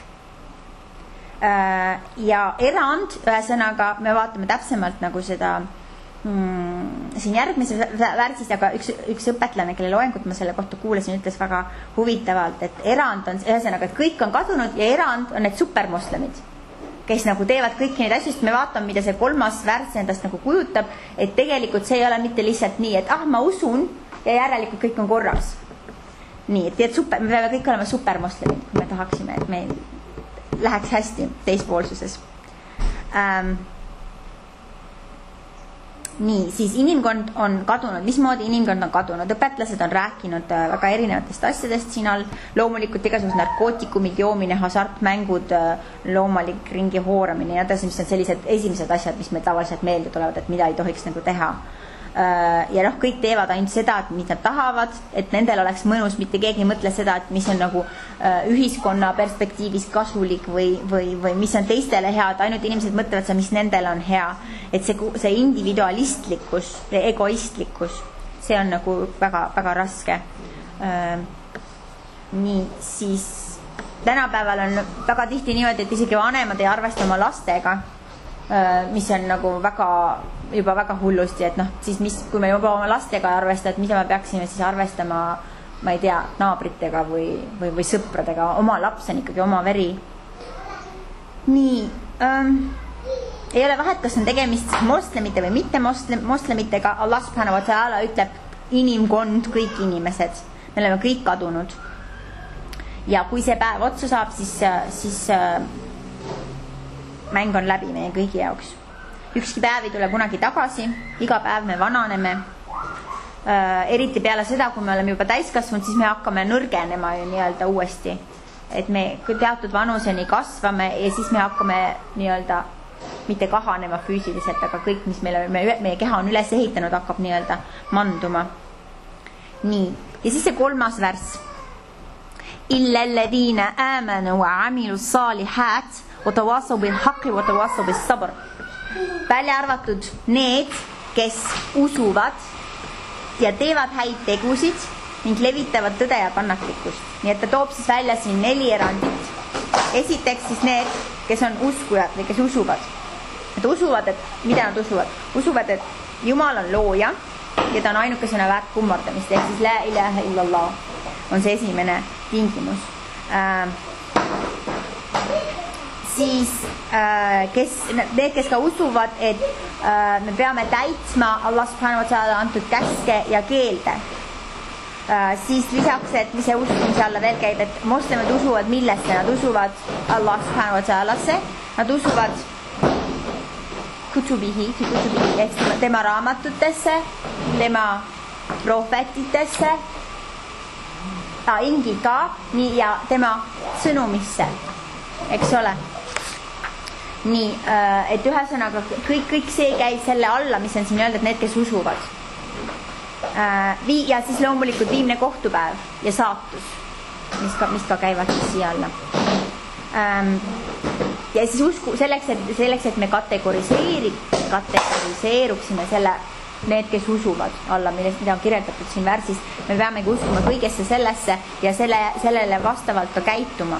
Äh, ja erand, ühesõnaga, me vaatame täpsemalt nagu seda Hmm, siin järgmises värsis, aga üks, üks õpetlane, kelle loengut ma selle kohta kuulasin, ütles väga huvitavalt, et erand on, ühesõnaga, et kõik on kadunud ja erand on need supermoslemid, kes nagu teevad kõiki neid asju, sest me vaatame, mida see kolmas värs endast nagu kujutab, et tegelikult see ei ole mitte lihtsalt nii, et ah, ma usun ja järelikult kõik on korras. Nii, et, et super, me peame kõik olema supermoslemid, kui me tahaksime, et meil läheks hästi teispoolsuses. Ähm, Nii, siis inimkond on kadunud. Mismoodi inimkond on kadunud? Õpetlased on rääkinud väga erinevatest asjadest siin all. Loomulikult igasugused narkootikumid, joomine, hasartmängud, loomalik ringi hooramine ja tõsi, mis on sellised esimesed asjad, mis meil tavaliselt meelde tulevad, et mida ei tohiks nagu teha. Ja noh, kõik teevad ainult seda, et mis nad tahavad, et nendel oleks mõnus, mitte keegi ei mõtle seda, et mis on nagu ühiskonna perspektiivis kasulik või, või, või mis on teistele hea, et ainult inimesed mõtlevad seda, mis nendel on hea. Et see, see individualistlikkus ja egoistlikkus, see on nagu väga, väga raske. Nii, siis tänapäeval on väga tihti niimoodi, et isegi vanemad ei arvesta oma lastega, mis on nagu väga juba väga hullusti, et noh, siis mis, kui me juba oma lastega ei arvesta, et mida me peaksime siis arvestama, ma ei tea, naabritega või, või, või sõpradega, oma laps on ikkagi oma veri. Nii, ähm, ei ole vahet, kas on tegemist moslemite või mitte moslemitega, Allah subhanahu wa ta'ala ütleb inimkond, kõik inimesed, me oleme kõik kadunud. Ja kui see päev otsa saab, siis, siis äh, mäng on läbi meie kõigi jaoks. ükski päev ei tule kunagi tagasi, iga päev me vananeme. Eriti peale seda, kui me oleme juba täiskasvanud, siis me hakkame nõrgenema ju nii-öelda uuesti. Et me teatud vanuseni kasvame ja siis me hakkame nii-öelda mitte kahanema füüsiliselt, aga kõik, mis meil on, meie keha on üles ehitanud, hakkab nii-öelda manduma. Nii, ja siis see kolmas värss. إلا الذين آمنوا وعملوا الصالحات وتواصوا بالحق وتواصوا بالصبر. Välja arvatud need, kes usuvad ja teevad häid tegusid ning levitavad tõde ja kannatlikkust. Nii et ta toob siis välja siin neli erandit. Esiteks siis need, kes on uskujad või kes usuvad. Nad usuvad, et mida nad usuvad? Usuvad, et Jumal on looja ja ta on ainukesena väärt kummardamist. Ehk siis la ilaha illallah on see esimene tingimus. Äh, siis äh, kes, need, kes ka usuvad, et äh, me peame täitma Allah subhanahu wa ta'ala antud käske ja keelde. Äh, siis lisaks, et mis see uskumise alla veel käib, et moslemid usuvad millesse? Nad usuvad Allah subhanahu wa ta'alasse, nad usuvad kutubihi, kutubihi ehk tema raamatutesse, tema prohvetitesse, ta ingi ka nii, ja tema sõnumisse, eks ole. Nii, et ühesõnaga kõik, kõik see käib selle alla, mis on siin öelda, et need, kes usuvad. Ja siis loomulikult viimne kohtupäev ja saatus, mis ka, mis ka käivad siis siia alla. Ja siis usku, selleks, et, selleks, et me kategoriseeri, kategoriseeruksime selle need, kes usuvad alla, mida on kirjeldatud siin värsis, me peamegi uskuma kõigesse sellesse ja selle, sellele vastavalt ka käituma.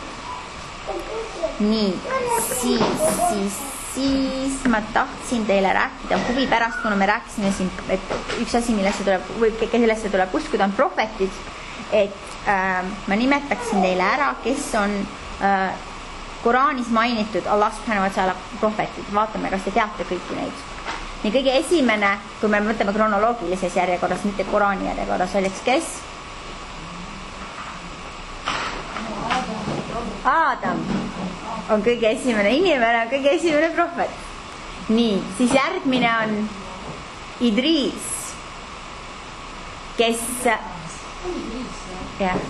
Nii, siis, siis, siis ma tahtsin teile rääkida huvi pärast, kuna me rääkisime siin, et üks asi, millesse tuleb, või kellesse tuleb uskuda, on prohvetid, et äh, ma nimetaksin teile ära, kes on äh, Koraanis mainitud Allah subhanahu wa ta'ala prohvetid. Vaatame, kas te teate kõiki neid. Nii kõige esimene, kui me mõtleme kronoloogilises järjekorras, mitte Koraani järjekorras, oleks kes? Aadam on kõige esimene inimene, kõige esimene prohvet. Nii, siis järgmine on Idris, kes jah,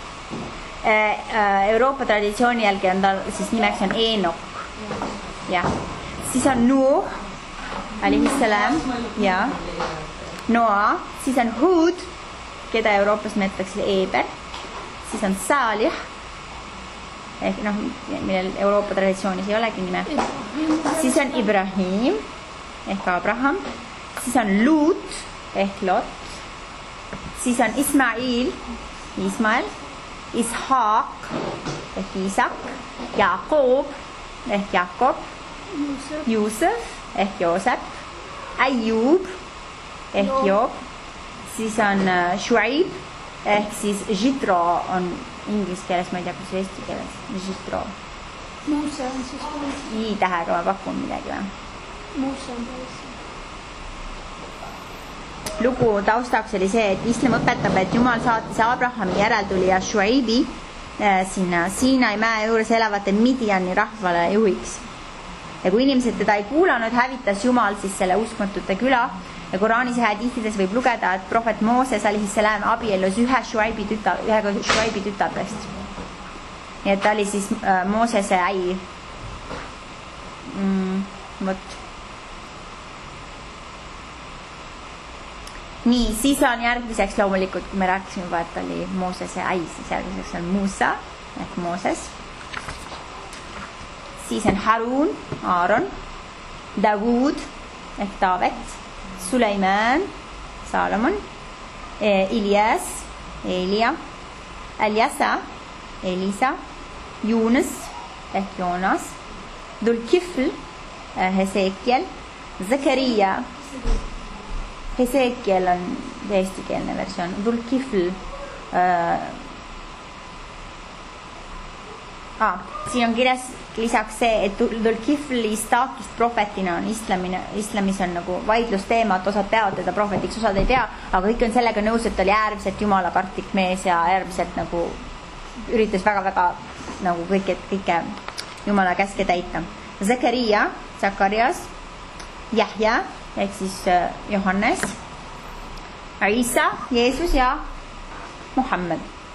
Euroopa traditsiooni jälgi on tal, siis nimeks on Eenok. Jah, siis on Nuh alaihissalam, ja Noa, siis on Hud, keda Euroopas mõetakse Eber, siis on Salih, ehk noh, millel Euroopa traditsioonis ei olegi nime, siis on Ibrahim, ehk Abraham, siis on Lut, ehk Lot, siis on Ismail, Ismael, Ishaq, ehk Isak, Jakob, ehk Jakob, Juusef, ehk Joosep, Ayyub, ehk Job, siis on Shuaib, ehk siis Jitro on inglise keeles, ma ei tea, kus eesti keeles, Jitro. Muuse on siis päris. I-tähega ma pakun midagi või? Muuse on päris. Lugu taustaks oli see, et islam õpetab, et Jumal saatis Abrahami järeltulija Shuaibi sinna Siinai mäe juures elavate Midiani rahvale juhiks. Ja kui inimesed teda ei kuulanud, hävitas Jumal siis selle uskmatute küla ja Koraanis ja hadiisides võib lugeda, et prohvet Mooses alaihissalam abiellus ühe Shuaibi tütar, ühega Shuaibi tütardest. Nii et ta oli siis äh, Moosese äi. Mm, võt. Nii, siis on järgmiseks loomulikult, kui me rääkisime juba, et ta oli Moosese äi, siis järgmiseks on Musa ehk Mooses. Siis on Harun, Aaron, Davud ehk Taavet, Suleiman, Salomon, Ilyas, Elia, Eljasa, Elisa, Yunus ehk Joonas, Dhul-Kifl, Hesekiel, Zakaria, Hesekiel on eestikeelne versioon, Dhul-Kifl, äh, ah, siin on kirjas lisaks see, et Dhul-Kifli staatust prohvetina on islamine, islamis on nagu vaidlusteema, et osad peavad teda prohvetiks, osad ei pea, aga kõik on sellega nõus, et ta oli äärmiselt jumalakartlik mees ja äärmiselt nagu üritas väga-väga nagu kõike, kõike jumala käske täita. Zakaria, Zakarias, Jahja ehk siis Johannes, Isa, Jeesus ja Muhammad.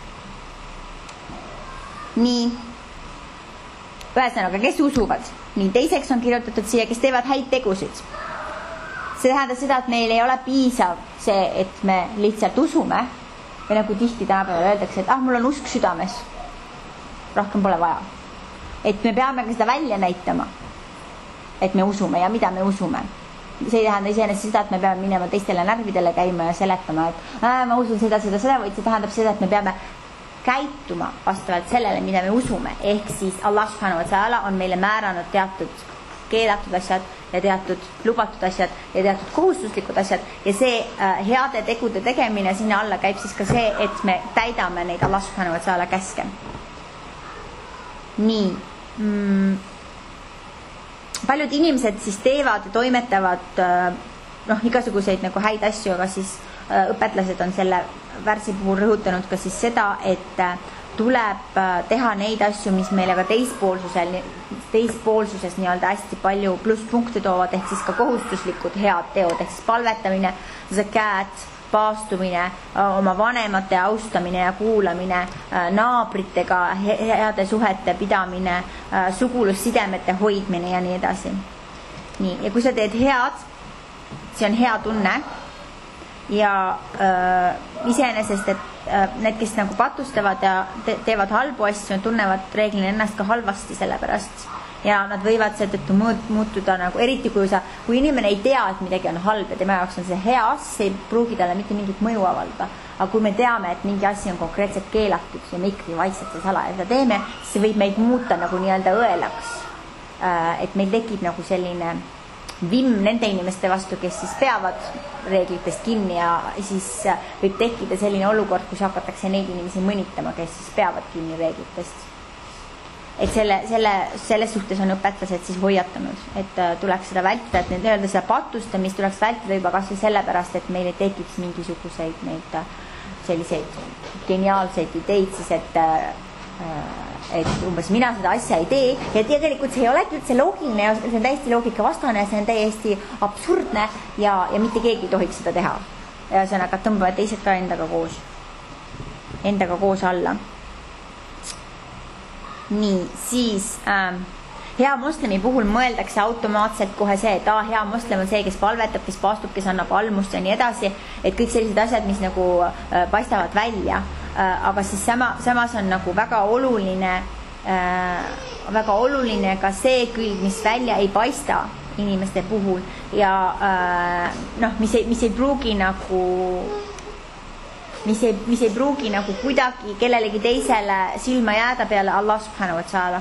nii, ühesõnaga, kes usuvad? nii, teiseks on kirjutatud siia, kes teevad häid tegusid. See tähendab seda, et meil ei ole piisav see, et me lihtsalt usume ja nagu tihti tänapäeval öeldakse, et ah, mul on usk südames. Rohkem pole vaja. Et me peame ka seda välja näitama, et me usume ja mida me usume. See ei tähenda iseenesest seda, et me peame minema teistele närvidele käima ja seletama, et äh, ma usun seda, seda, seda, vaid see tähendab seda, et me peame käituma vastavalt sellele, mida me usume. Ehk siis Allah subhanahu wa ta'ala on meile määranud teatud keelatud asjad ja teatud lubatud asjad ja teatud kohustuslikud asjad ja see äh, heade tegude tegemine sinna alla käib siis ka see, et me täidame neid Allah subhanahu wa ta'ala käske. Nii. Mm. Paljud inimesed siis teevad ja toimetavad äh, noh, igasuguseid nagu häid asju, aga siis äh, õpetlased on selle värsi puhul rõhutanud ka siis seda, et äh, tuleb teha neid asju, mis meile ka teispoolsusel, teispoolsuses nii-öelda hästi palju plusspunkte toovad, ehk siis ka kohustuslikud head teod, ehk siis palvetamine, zakat, paastumine, oma vanemate austamine ja kuulamine, naabritega heade suhete pidamine, sugulussidemete hoidmine ja nii edasi. Nii, ja kui sa teed head, see on hea tunne ja äh, iseenesest, et äh, need, kes nagu patustavad ja te teevad halbu asju, tunnevad reeglina ennast ka halvasti selle pärast ja nad võivad seetõttu muutuda nagu, eriti kui sa, kui inimene ei tea, et midagi on halb ja tema jaoks on see hea asi, ei pruugi talle mitte mingit mõju avaldada, aga kui me teame, et mingi asi on konkreetselt keelatud ja me ikkagi vaikselt ja salaja seda teeme, siis see võib meid muuta nagu nii-öelda õelaks, äh, et meil tekib nagu selline vimm nende inimeste vastu, kes siis peavad reeglitest kinni ja siis võib tekkida selline olukord, kus hakatakse neid inimesi mõnitama, kes siis peavad kinni reeglitest. Et selle, selle, selles suhtes on õpetlased siis hoiatanud, et tuleks seda vältida, et need öelda seda patustamist tuleks vältida juba kas või sellepärast, et meil ei tekiks mingisuguseid neid selliseid geniaalseid ideid siis, et et umbes mina seda asja ei tee ja tegelikult see ei olegi üldse loogiline ja see on täiesti loogika vastane ja see on täiesti absurdne ja, ja mitte keegi ei tohiks seda teha. Ja see on aga tõmbavad teised ka endaga koos, endaga koos alla. Nii, siis ähm, hea moslemi puhul mõeldakse automaatselt kohe see, et ah, hea moslem on see, kes palvetab, kes paastub, kes annab almust ja nii edasi, et kõik sellised asjad, mis nagu äh, paistavad välja. Aga siis sama, samas on nagu väga oluline äh, väga oluline ka see külg, mis välja ei paista inimeste puhul ja äh, noh, mis ei, mis ei pruugi nagu mis ei, mis ei pruugi nagu kuidagi kellelegi teisele silma jääda peale Allah subhanahu wa ta'ala.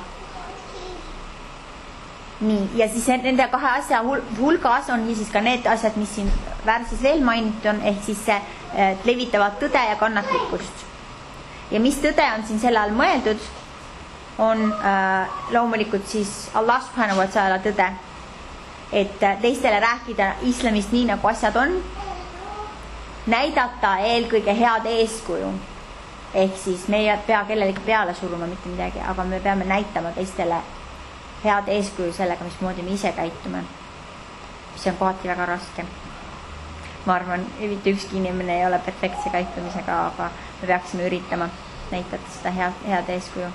Nii, ja siis nende kahe asja hulgas on siis ka need asjad, mis siin värsis veel mainitud on, ehk siis see äh, levitavad tõde ja kannatlikkust. Ja mis tõde on siin selle all mõeldud, on äh, loomulikult siis Allah subhanahu wa ta'ala tõde, et teistele rääkida islamist nii, nagu asjad on, näidata eelkõige head eeskuju, ehk siis me ei pea kellelegi peale suruma mitte midagi, aga me peame näitama teistele head eeskuju sellega, mismoodi me ise käitume, mis on kohati väga raske. Ma arvan, mitte ükski inimene ei ole perfektse käitumisega, aga me peaksime üritama näidata seda head, head eeskuju.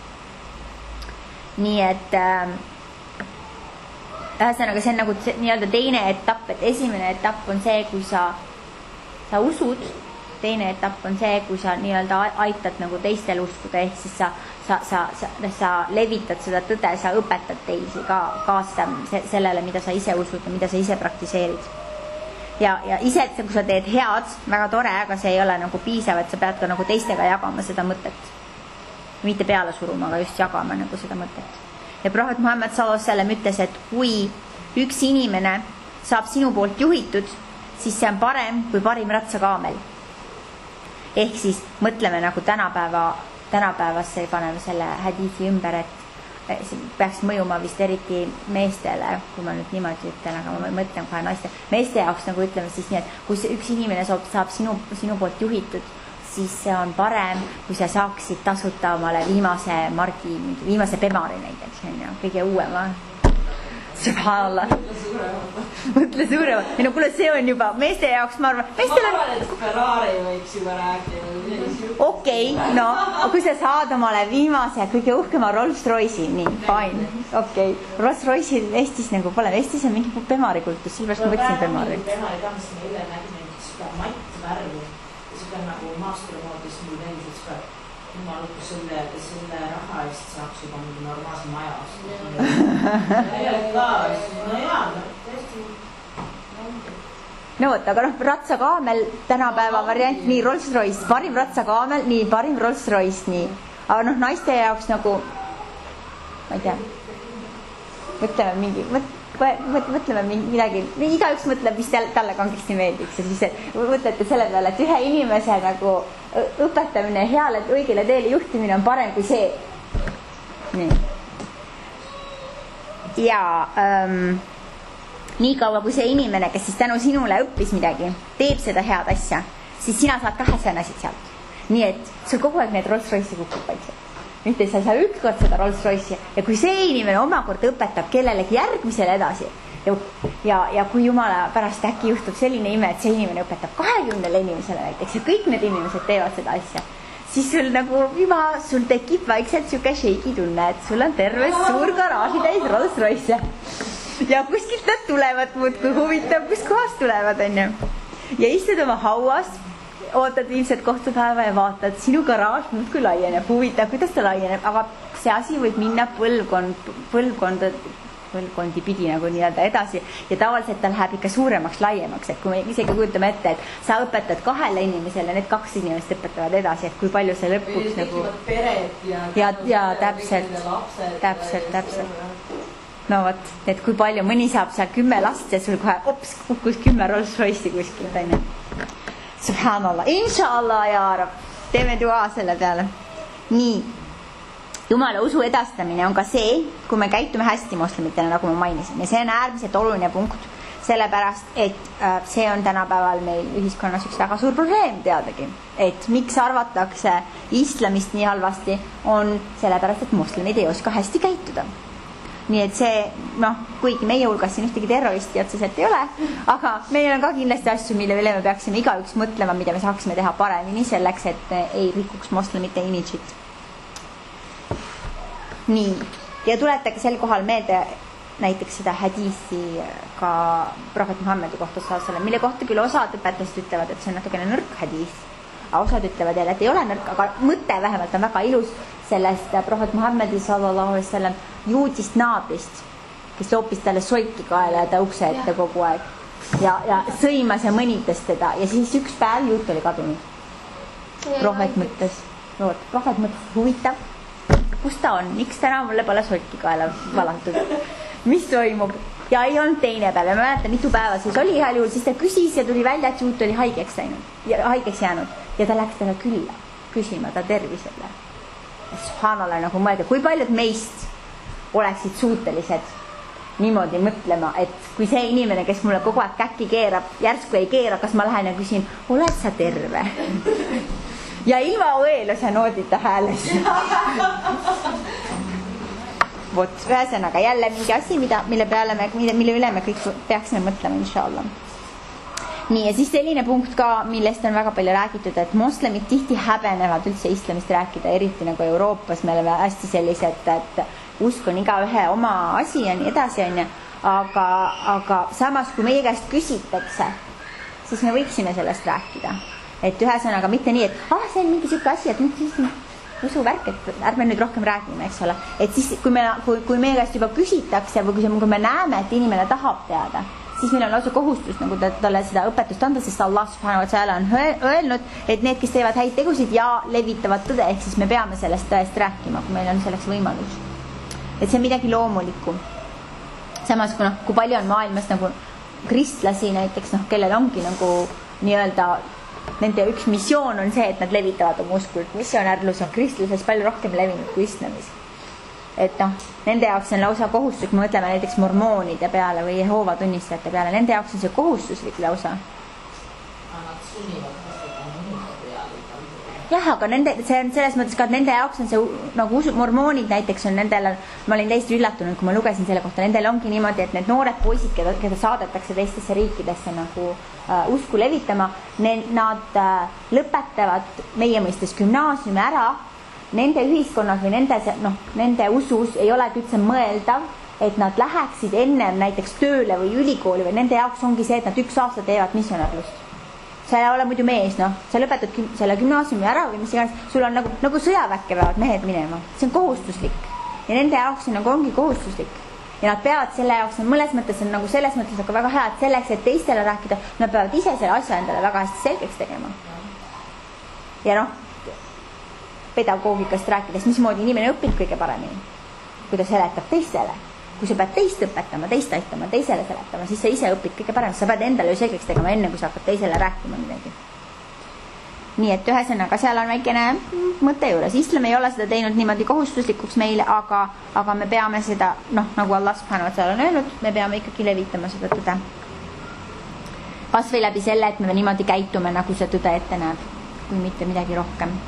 Nii et äh, ühesõnaga see on nagu nii-öelda teine etapp, et esimene etapp on see, kui sa, sa usud, teine etapp on see, kui sa nii-öelda aitad nagu teistel uskuda, ehk siis sa, sa, sa, sa, sa levitad seda tõde, sa õpetad teisi ka kaasa sellele, mida sa ise usud ja mida sa ise praktiseerid. Ja, ja ise, et kui sa teed head, väga tore, aga see ei ole nagu piisav, et sa pead ka nagu teistega jagama seda mõtet. Mitte peale suruma, aga just jagama nagu seda mõtet. Ja prohvet Muhammad sallallahu alaihi wasallam ütles, et kui üks inimene saab sinu poolt juhitud, siis see on parem kui parim ratsakaamel. Ehk siis mõtleme nagu tänapäeva, tänapäevasse paneme selle hadiisi ümber, et peaks mõjuma vist eriti meestele, kui ma nüüd niimoodi ütlen, aga ma mõtlen kohe naiste. Meeste jaoks nagu ütleme siis nii, et kui üks inimene saab, saab sinu, sinu poolt juhitud, siis see on parem, kui sa saaksid tasuta omale viimase margi, viimase Bemari näiteks, kõige uuema. Subhanallah. Mõtle suuremat. Ei no kuule, see on juba meeste jaoks, ma arvan, meestel on... Ma arvan, et Ferrari võiks juba rääkida. Okei, okay, no, kui sa saad omale viimase ja kõige uhkema Rolls-Royce'i, nii, fine, okei. Okay. Rolls-Royce'i Eestis nagu pole, Eestis on mingi Bemari kultus, sellepärast ma võtsin Bemari. Bemari tahtsin eile nägin seda mattvärvi ja seda nagu maasturemoodis mul veeldes ka. Jumal lõpus selle, selle raha eest saaks juba mingi normaalse maja osta. No jaa, tõesti. No võt, aga noh, ratsakaamel tänapäeva variant, nii Rolls-Royce, parim ratsakaamel, nii parim Rolls-Royce, nii. Aga noh, naiste jaoks nagu, ma ei tea, mõtleme mingi, mõt, mõt, mõtleme mingi midagi, igaüks mõtleb, mis talle kangesti meeldiks ja siis mõtlete selle peale, et ühe inimese nagu õpetamine heale, õigele teele juhtimine on parem kui see. Nii. Ja ähm, nii kaua kui see inimene, kes siis tänu sinule õppis midagi, teeb seda head asja, siis sina saad ka häsenasid sealt. Nii et sul kogu aeg need Rolls-Royce'i kukub vaikselt. Mitte sa ei saa ükskord seda Rolls-Royce'i ja kui see inimene omakorda õpetab kellelegi järgmisele edasi ja, ja, ja kui jumala pärast äkki juhtub selline ime, et see inimene õpetab kahekümnele inimesele näiteks ja kõik need inimesed teevad seda asja, siis sul nagu juba, sul tekib vaikselt siuke sheiki tunne, et sul on terve suur garaaži täis Rolls-Royce'e ja kuskilt nad tulevad muud, kui huvitav, kus kohast tulevad, onju. Ja istud oma hauas, ootad ilmselt kohtupäeva ja vaatad, sinu garaaž muudkui laieneb, huvitav, kuidas ta laieneb, aga see asi võib minna põlvkond, põlvkonda, põlvkondi pidi nagu nii-öelda edasi ja tavaliselt ta läheb ikka suuremaks, laiemaks, et kui me isegi kujutame ette, et sa õpetad kahele inimesele, need kaks inimest õpetavad edasi, et kui palju see lõpuks nagu... ja, ja, ja täpselt, täpselt, täpselt. No võt, et kui palju mõni saab seal kümme last ja sul kohe ops, kukkus kümme Rolls-Royce'i kuskilt, aine. Subhanallah, inšaallah ja arab, teeme dua selle peale. Nii, Jumala usu edastamine on ka see, kui me käitume hästi moslemitena, nagu ma mainisin. Ja see on äärmiselt oluline punkt, sellepärast, et äh, see on tänapäeval meil ühiskonnas üks väga suur probleem teadagi. Et miks arvatakse islamist nii halvasti, on sellepärast, et moslemid ei oska hästi käituda. Nii et see, noh, kuigi meie hulgas siin ühtegi terroristi otseselt ei ole, aga meil on ka kindlasti asju, mille üle me peaksime igaüks mõtlema, mida me saaksime teha paremini selleks, et ei rikuks moslemite imidžit. Nii, ja tuletage sel kohal meelde näiteks seda hadiisi ka Prohvet Muhammedi kohta saasele, mille kohta küll osad õpetajad ütlevad, et see on natukene nõrk hadiis, aga osad ütlevad jälle, et ei ole nõrk, aga mõte vähemalt on väga ilus sellest Prohvet Muhammedi sallallahu alaihi wasallam juudist naabrist, kes loopis talle soiki kaela ja ta ukse ette kogu aeg ja, ja sõimas ja mõnitas teda ja siis üks päev juut oli kadunud. Prohvet mõtles, lood, prohvet mõtles, huvitav, kus ta on, miks täna mulle pole soiki kaela valatud, mis toimub ja ei olnud teine päev ja ma mäletan, mitu päeva siis oli igal juhul, siis ta küsis ja tuli välja, et juut oli haigeks läinud ja haigeks jäänud ja ta läks talle külla küsima ta tervisele. Subhanallah, nagu mõelda, kui paljud meist oleksid suutelised niimoodi mõtlema, et kui see inimene, kes mulle kogu aeg käkki keerab, järsku ei keera, kas ma lähen ja küsin, oled sa terve? Ja ilma õeluse noodita hääles. Vot, ühesõnaga jälle mingi asi, mida, mille, peale me, mille üle me kõik peaksime mõtlema, inšaallah. Nii, ja siis selline punkt ka, millest on väga palju räägitud, et moslemid tihti häbenevad üldse islamist rääkida, eriti nagu Euroopas me oleme hästi sellised, et usk on iga ühe oma asi ja nii edasi, on ju. Aga, aga samas, kui meie käest küsitakse, siis me võiksime sellest rääkida. Et ühesõnaga mitte nii, et ah, see on mingi siuke asi, et nüüd siis usuvärk, et ärme nüüd rohkem räägime, eks ole. Et siis, kui, me, kui, kui meie käest juba küsitakse või kui me näeme, et inimene tahab teada, siis meil on lausa kohustus nagu talle seda õpetust anda, sest Allah subhanahu wa ta'ala on öelnud, et need, kes teevad häid tegusid ja levitavad tõde, ehk siis me peame sellest tõest rääkima, kui meil on selleks võimalus. Et see on midagi loomulikku. Samas, kui, noh, kui palju on maailmas nagu kristlasi näiteks, noh, kellel ongi nagu nii-öelda nende üks missioon on see, et nad levitavad oma uskult. Missionärlus on kristluses palju rohkem levinud kui islamis. Et noh, nende jaoks on lausa kohustuslik, me mõtleme näiteks mormoonide peale või Jehoova tunnistajate peale, nende jaoks on see kohustuslik lausa. nad sunnivad kasvatama inimese peale. Jah, aga nende, see on selles mõttes ka, et nende jaoks on see, nagu usu, mormoonid näiteks on nendel, ma olin täiesti üllatunud, kui ma lugesin selle kohta, nendel ongi niimoodi, et need noored poisid, keda, keda saadetakse teistesse riikidesse nagu äh, usku levitama, ne, nad äh, lõpetavad meie mõistes gümnaasiumi ära, nende ühiskonnas või nende, noh, nende usus ei ole üldse mõeldav, et nad läheksid enne näiteks tööle või ülikooli või nende jaoks ongi see, et nad üks aasta teevad missionärlust. Sa ei ole muidu mees, noh, sa lõpetad küm, selle gümnaasiumi ära või mis iganes, sul on nagu, nagu sõjaväkke peavad mehed minema. See on kohustuslik. Ja nende jaoks on nagu ongi kohustuslik. Ja nad peavad selle jaoks, mõnes mõttes on nagu selles mõttes aga väga hea, et selleks, et teistele rääkida, nad peavad ise selle asja endale väga hästi selgeks tegema. Ja noh, pedagoogikast rääkides, mismoodi inimene õpib kõige paremini, kui ta seletab teistele. Kui sa pead teist õpetama, teist aitama, teisele seletama, siis sa ise õpid kõige parem. Sa pead endale ju selgeks tegema enne, kui sa hakkad teisele rääkima midagi. Nii et ühesõnaga, seal on väikene mõte juures. Islam ei ole seda teinud niimoodi kohustuslikuks meile, aga, aga me peame seda, noh, nagu Allah subhanahu wa ta'ala on öelnud, me peame ikkagi levitama seda tõde. Kas või läbi selle, et me niimoodi käitume, nagu see tõde ette näeb, kui mitte midagi rohkem.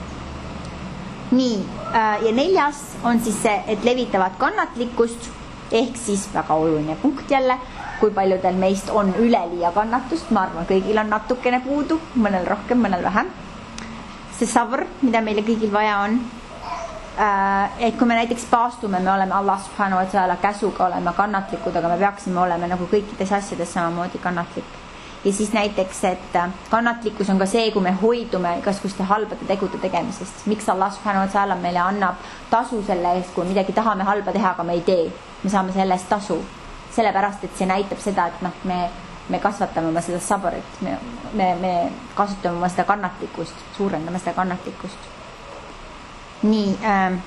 Nii, ja neljas on siis see, et levitavad kannatlikkust, ehk siis väga oluline punkt jälle, kui paljudel meist on üleliia kannatust, ma arvan, kõigil on natukene puudu, mõnel rohkem, mõnel vähem. See savr, mida meile kõigil vaja on, et kui me näiteks paastume, me oleme Allah subhanahu wa ta'ala käsuga, oleme kannatlikud, aga me peaksime olema nagu kõikides asjades samamoodi kannatlik. Ja siis näiteks, et kannatlikkus on ka see, kui me hoidume igasuguste halbade tegude tegemisest. Miks Allah subhanahu wa ta'ala meile annab tasu selle eest, kui midagi tahame halba teha, aga me ei tee. Me saame selle eest tasu. Sellepärast, et see näitab seda, et noh, me, me kasvatame oma seda sabrit, me, me, me kasutame oma seda kannatlikkust, suurendame seda kannatlikkust. Nii, äh,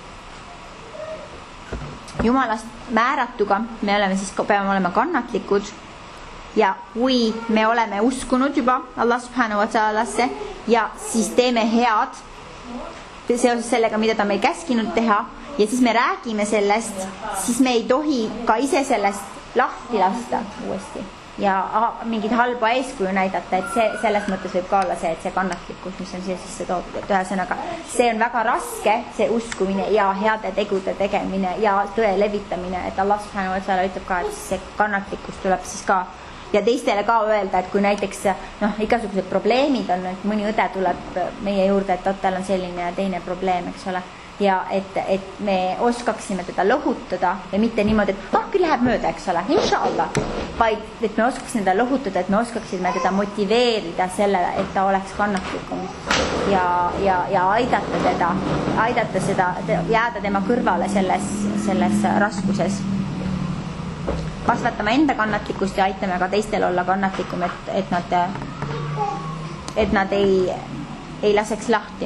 Jumalast määratuga me oleme siis, peame olema kannatlikud. Ja kui me oleme uskunud juba Allah subhanahu wa ta'alasse ja siis teeme head seoses sellega, mida ta meil käskinud teha ja siis me räägime sellest, siis me ei tohi ka ise sellest lahti lasta uuesti ja mingid halba eeskuju näidata, et see, selles mõttes võib ka olla see, et see kannatlikkus, mis on siia sisse toodud, et ühesõnaga see on väga raske, see uskumine ja heade tegude tegemine ja tõe levitamine, et Allah subhanahu wa ta'ala ütleb ka, et see kannatlikkus tuleb siis ka ja teistele ka öelda, et kui näiteks noh, igasugused probleemid on, et mõni õde tuleb meie juurde, et tal on selline ja teine probleem, eks ole, ja et, et me oskaksime teda lohutada ja mitte niimoodi, et ah, küll läheb mööda, eks ole, inshallah, vaid et me oskaksime teda lohutada, et me oskaksime teda motiveerida sellele, et ta oleks kannatlikum ja, ja, ja aidata teda, aidata seda, jääda tema kõrvale selles, selles raskuses. Kasvatama enda kannatlikkust ja aitame ka teistel olla kannatlikum, et, et nad, et nad ei, ei laseks lahti.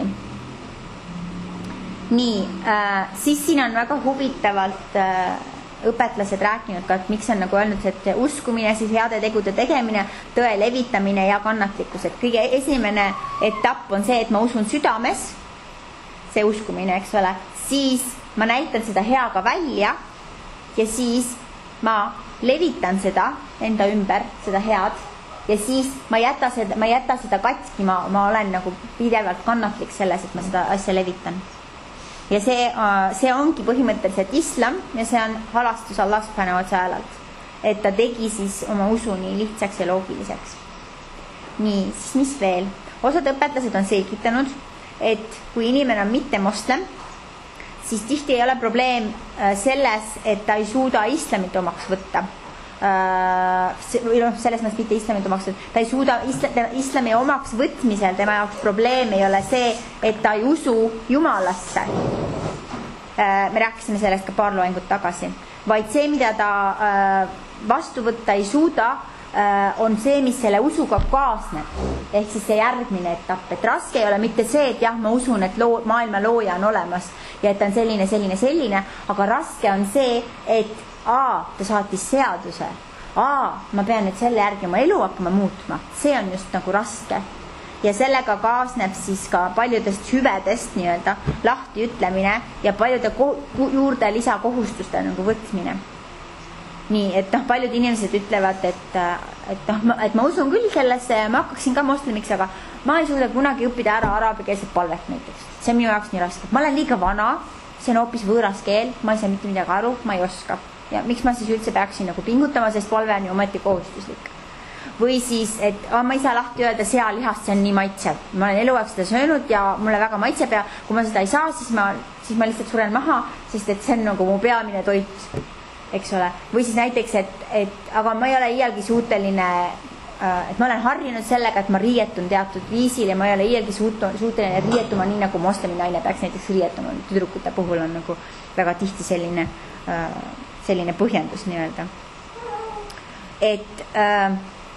Nii, äh, siis siin on väga huvitavalt äh, õpetlased rääkinud ka, et miks on nagu öelnud, et uskumine, siis heade tegude tegemine, tõe levitamine ja kannatlikkus. Et kõige esimene etapp on see, et ma usun südames, see uskumine, eks ole, siis ma näitan seda heaga välja ja siis ma levitan seda enda ümber, seda head ja siis ma jäta seda, ma jäta seda katki, ma, ma olen nagu pidevalt kannatlik selles, et ma seda asja levitan. Ja see, see ongi põhimõtteliselt islam ja see on halastus Allah subhanahu wa ta'alalt, et ta tegi siis oma usu nii lihtsaks ja loogiliseks. Nii, siis mis veel? Osad õpetlased on selgitanud, et kui inimene on mitte moslem, siis tihti ei ole probleem selles, et ta ei suuda islamit omaks võtta. Või noh, selles mõttes mitte islamit omaks võtta. Ta ei suuda islami omaks võtmisel, tema jaoks probleem ei ole see, et ta ei usu Jumalasse. Me rääkisime sellest ka paar loengut tagasi. Vaid see, mida ta vastu võtta ei suuda, on see, mis selle usuga kaasneb. Ehk siis see järgmine etapp. Et raske ei ole mitte see, et jah, ma usun, et loo, maailma looja on olemas ja et ta on selline, selline, selline, aga raske on see, et a, ta saatis seaduse, a, ma pean nüüd selle järgi oma elu hakkama muutma. See on just nagu raske. Ja sellega kaasneb siis ka paljudest hüvedest nii-öelda lahti ütlemine ja paljude ko- juurde lisakohustuste nagu võtmine. nii, et noh, paljud inimesed ütlevad, et, et noh, et ma usun küll sellesse ja ma hakkaksin ka moslemiks, aga ma ei suuda kunagi õppida ära araabikeelset palvet näiteks. See on minu jaoks nii raske. Ma olen liiga vana, see on hoopis võõras keel, ma ei saa mitte midagi aru, ma ei oska. Ja miks ma siis üldse peaksin nagu pingutama, sest palve on ju ometi kohustuslik. Või siis, et oh, ma ei saa lahti öelda sealihast, see on nii maitsev. Ma olen eluaeg seda söönud ja mulle väga maitseb ja kui ma seda ei saa, siis ma, siis ma lihtsalt suren maha, sest et see on nagu mu peamine toit, eks ole. Või siis näiteks, et, et aga ma ei ole iialgi suuteline, et ma olen harjunud sellega, et ma riietun teatud viisil ja ma ei ole iialgi suuteline riietuma nii, nagu moslemi naine peaks näiteks riietuma. Tüdrukute puhul on nagu väga tihti selline, selline põhjendus nii-öelda. Et äh,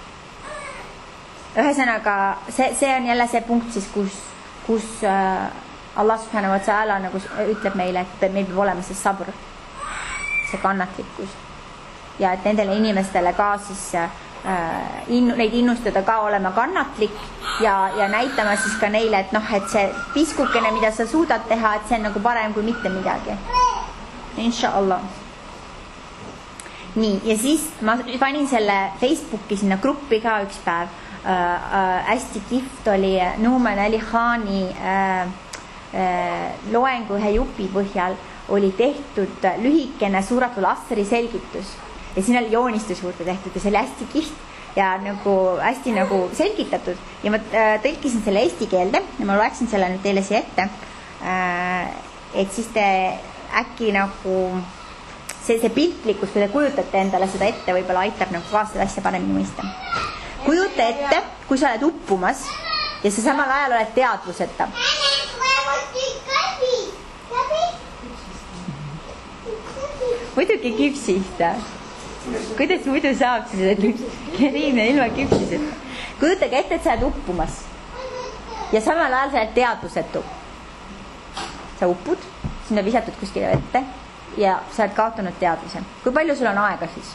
ühesõnaga, see, see on jälle see punkt siis, kus, kus äh, Allah subhanahu wa ta'ala nagu ütleb meile, et meil peab olema see sabr, see kannatlikkus. Ja et nendele inimestele ka siis äh, innu, neid innustada ka olema kannatlik ja, ja näitama siis ka neile, et noh, et see piskukene, mida sa suudad teha, et see on nagu parem kui mitte midagi. Insha'Allah. Nii, ja siis ma panin selle Facebooki sinna gruppi ka üks päev. Äh, äh, hästi kift oli Numan Ali Khani äh, äh, loengu ühe jupi põhjal oli tehtud lühikene suuratul Asri selgitus ja siin oli joonistus juurde tehtud ja see oli hästi kiht ja nagu hästi nagu selgitatud ja ma äh, tõlkisin selle eesti keelde ja ma loeksin selle nüüd teile siia ette äh, et siis te äkki nagu see, see piltlikkus, kui te kujutate endale seda ette, võib-olla aitab nagu ka seda asja paremini mõista. Kujuta ette, kui sa oled uppumas ja sa samal ajal oled teadvuseta. Muidugi küpsista. Kuidas muidu saab seda Keriimne ilma küpsiseta? Kujutage ette, et sa oled uppumas ja samal ajal sa oled teadvusetu. Sa uppud, sinna visatud kuskile vette ja sa oled kaotanud teadvuse. Kui palju sul on aega siis?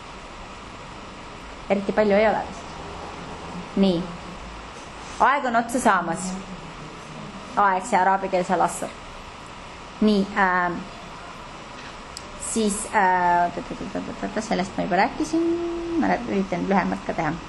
Eriti palju ei ole vist. Nii. Aeg on otsa saamas. Aeg see araabikeelse lassar. Nii. Äh, siis äh, sellest ma juba rääkisin. Ma üritan lühemalt ka teha.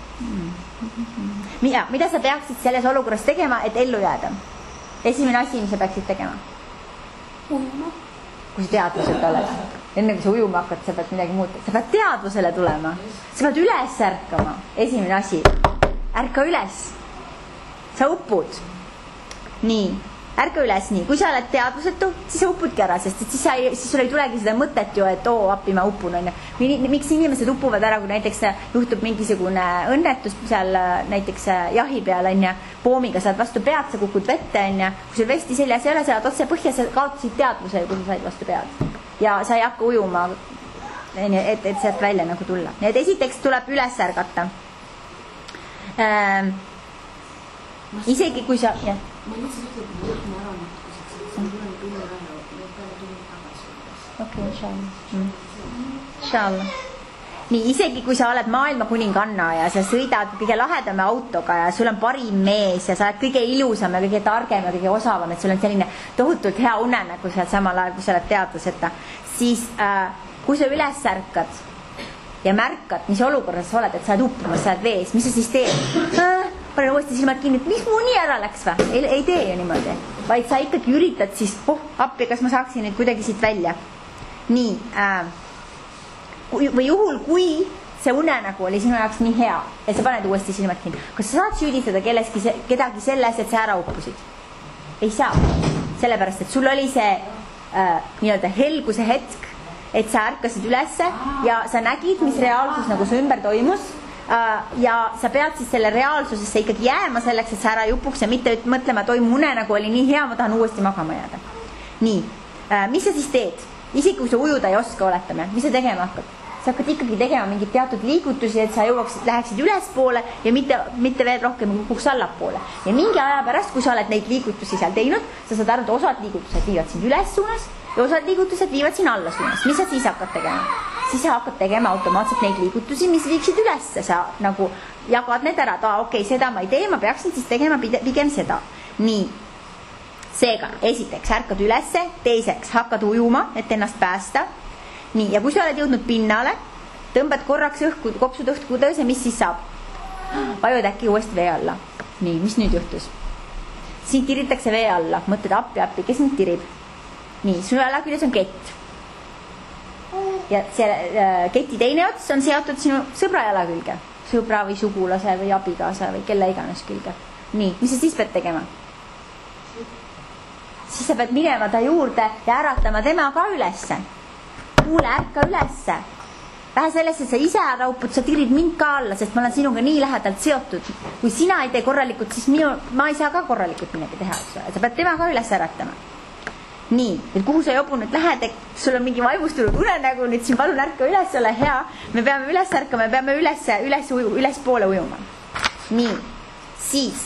Mida, mida sa peaksid selles olukorras tegema, et ellu jääda? Esimene asi, mis sa peaksid tegema? Ujuma. Kui sa teadvused oled. Enne kui sa ujuma hakkad, sa pead midagi muuta. Sa pead teadvusele tulema. Sa pead üles ärkama. Esimene asi. Ärka üles. Sa upud. Nii. Ärka üles nii. Kui sa oled teadvusetu, siis sa upudki ära, sest siis, sa ei, siis sul ei tulegi seda mõtet ju, et oo, appi ma upun. On. Miks inimesed upuvad ära, kui näiteks juhtub mingisugune õnnetus seal näiteks jahi peal, on ja poomiga saad vastu pead, sa kukud vette, on ja kui sul vesti seljas ei ole, sa oled otse põhja, sa kaotasid teadvuse, kui sa said vastu pead. Ja sa ei hakka ujuma, et, et sealt välja nagu tulla. Nii et esiteks tuleb üles ärgata. Ähm, isegi kui sa... Ja. Ma mõtlesin ütleb, et ma õhme ära natukuseks, et see on tulen tunne välja, või peale tunne tagasi. Okei, inshallah. Inshallah. Nii, isegi kui sa oled maailma kuninganna ja sa sõidad kõige lahedame autoga ja sul on parim mees ja sa oled kõige ilusam ja kõige targem ja kõige osavam, et sul on selline tohutult hea unenägu seal samal ajal, kui sa oled teadvuseta, siis äh, kui sa üles ärkad ja märkad, mis olukorras sa oled, et sa oled uppumas, sa oled vees, mis sa siis teed? Äh, panen uuesti silmad kinni, et mis mu nii ära läks või? Ei, ei tee ju niimoodi, vaid sa ikkagi üritad siis, oh, appi, kas ma saaksin nüüd kuidagi siit välja. Nii, äh, või juhul, kui see unenägu oli sinu jaoks nii hea, et sa paned uuesti silmad kinni, kas sa saad süüdistada kelleski, kedagi selles, et sa ära uppusid? Ei saa, sellepärast, et sul oli see äh, nii-öelda helguse hetk, et sa ärkasid ülesse ja sa nägid, mis reaalsus nagu su ümber toimus äh, ja sa pead siis selle reaalsusesse ikkagi jääma selleks, et sa ära ei upuks ja mitte mõtlema, et oi, mu unenägu oli nii hea, ma tahan uuesti magama jääda. Nii, äh, mis sa siis teed? Isegi kui sa ujuda ei oska, oletame, mis sa tegema hakkad? Sa hakkad ikkagi tegema mingid teatud liigutusi, et sa jõuaksid, läheksid ülespoole ja mitte, mitte veel rohkem kukuks allapoole. Ja mingi aja pärast, kui sa oled neid liigutusi seal teinud, sa saad aru, et osad liigutused viivad sind üles suunas ja osad liigutused viivad sind alla suunas. Mis sa siis hakkad tegema? Siis sa hakkad tegema automaatselt neid liigutusi, mis viiksid üles. Sa nagu jagad need ära, et okei, okay, seda ma ei tee, ma peaksin siis tegema pigem seda. Nii. Seega, esiteks ärkad ülesse, teiseks hakkad ujuma, et ennast päästa nii, ja kui sa oled jõudnud pinnale, tõmbad korraks õhku, kopsud õhku tõuse, mis siis saab? Vajud äkki uuesti vee alla. Nii, mis nüüd juhtus? Siin tiritakse vee alla, mõtled appi, appi, kes nüüd tirib? Nii, su jalaküljes on kett. Ja see äh, keti teine ots on seotud sinu sõbra jalakülge. Sõbra või sugulase või abikaasa või kelle iganes külge. Nii, mis sa siis pead tegema? Siis sa pead minema ta juurde ja äratama tema ka ülesse. Kuule, ärka ülesse. Vähe sellest, et sa ise raupud, sa tirid mind ka alla, sest ma olen sinuga nii lähedalt seotud. Kui sina ei tee korralikult, siis minu, ma ei saa ka korralikult midagi teha. Sa pead tema ka üles äratama. Nii, et kuhu sa jobu nüüd lähed, et sul on mingi vaimustunud unenägu, nüüd siin palun ärka üles, ole hea. Me peame üles ärkama, me peame üles, üles, uju, üles poole ujuma. Nii, siis.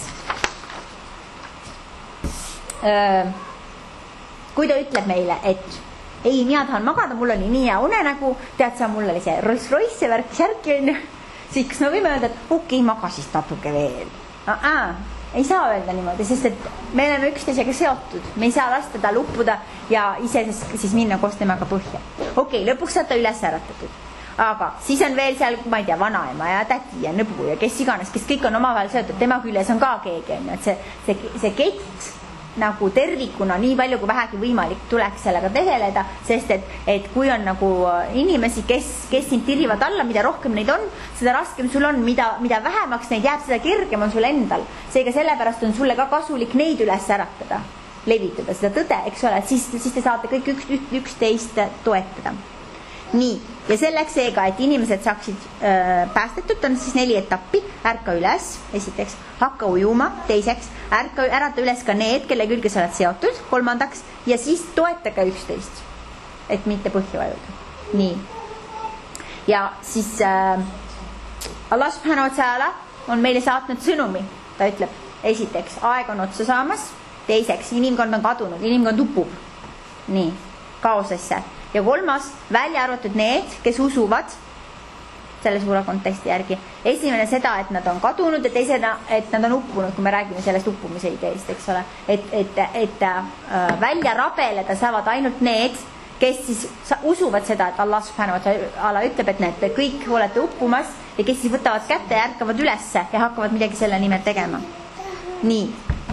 Öö, kui ta ütleb meile, et ei, mina tahan magada, mul oli nii hea unenägu, tead sa, mul oli see Rolls-Royce värk, särki on, siis kas me võime öelda, et okei, maga siis natuke veel. Aa, ei saa öelda niimoodi, sest et me oleme üksteisega seotud. Me ei saa lasta ta luppuda ja ise siis minna koos temaga põhja. Okei, lõpuks saad ta üles äratatud. Aga siis on veel seal, ma ei tea, vanaema ja täti ja nõbu ja kes iganes, kes kõik on omavahel seotud. Tema küljes on ka keegi, et see, see, see kett nagu tervikuna nii palju kui vähegi võimalik tuleks sellega tegeleda, sest et, et kui on nagu inimesi, kes, kes sind tirivad alla, mida rohkem neid on, seda raskem sul on, mida, mida vähemaks neid jääb, seda kergem on sul endal. Seega sellepärast on sulle ka kasulik neid üles äratada, levitada seda tõde, eks ole, et siis, siis te saate kõik üks, üks, üksteist toetada. Nii, ja selleks seega, et inimesed saaksid öö, päästetud, on siis neli etappi. Ärka üles, esiteks, hakka ujuma, teiseks, ärka, ärata üles ka need, kelle külge sa oled seotud, kolmandaks, ja siis toetage üksteist, et mitte põhja vajuda. Nii. Ja siis äh, Allah subhanahu wa ta'ala on meile saatnud sõnumi. Ta ütleb, esiteks, aeg on otsa saamas, teiseks, inimkond on kadunud, inimkond upub. Nii, kaosesse. Ja kolmas, välja arvatud need, kes usuvad selle suure konteksti järgi. Esimene seda, et nad on kadunud ja teisena, et nad on uppunud, kui me räägime sellest uppumise ideest, eks ole. Et, et, et äh, välja rabeleda saavad ainult need, kes siis usuvad seda, et Allah subhanahu wa ta'ala ütleb, et need kõik olete uppumas ja kes siis võtavad kätte ja ärkavad ülesse ja hakkavad midagi selle nimel tegema. Nii.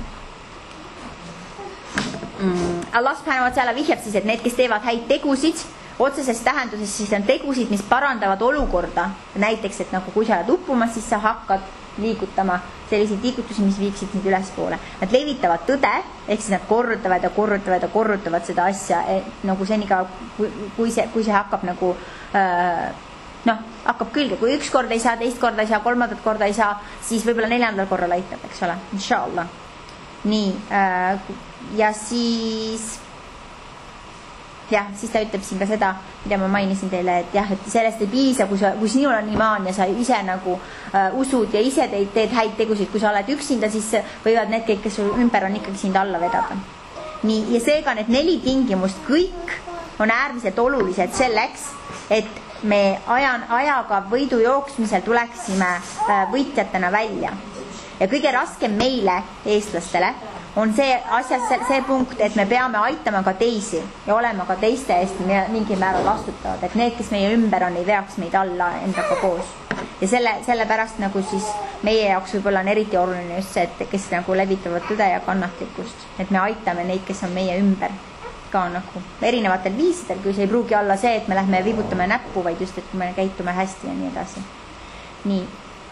Mm. Allah subhanahu wa ta'ala vihjab siis, et need, kes teevad häid tegusid, otseses tähenduses siis on tegusid, mis parandavad olukorda. Näiteks, et nagu kui sa oled uppumas, siis sa hakkad liigutama selliseid liigutusi, mis viiksid nüüd üles poole. Nad levitavad tõde, ehk siis nad korrutavad ja korrutavad ja korrutavad seda asja, nagu seniga, kui, kui, see, kui see hakkab nagu, äh, noh, hakkab külge. Kui üks kord ei saa, teist korda ei saa, kolmandat korda ei saa, siis võib-olla neljandal korral aitab, eks ole, inshallah. Nii, äh, ja siis jah, siis ta ütleb siin ka seda, mida ma mainisin teile, et jah, et sellest ei piisa, kui, sa, kui sinul on imaan ja sa ise nagu äh, usud ja ise teed, teed häid tegusid, kui sa oled üksinda, siis võivad need kõik, kes sul ümber on, ikkagi sind alla vedada. Nii, ja seega need neli tingimust kõik on äärmiselt olulised selleks, et me ajan, ajaga võidu jooksmisel tuleksime äh, võitjatena välja. Ja kõige raskem meile, eestlastele, on see asjas, see punkt, et me peame aitama ka teisi ja olema ka teiste eest mingi määral vastutavad, et need, kes meie ümber on, ei veaks meid alla endaga koos. Ja selle, selle pärast nagu siis meie jaoks võib-olla on eriti oluline just see, et kes nagu levitavad tõde ja kannatlikkust, et me aitame neid, kes on meie ümber ka nagu erinevatel viisidel, kui see ei pruugi olla see, et me lähme vibutame näppu, vaid just, et kui me käitume hästi ja nii edasi. Nii.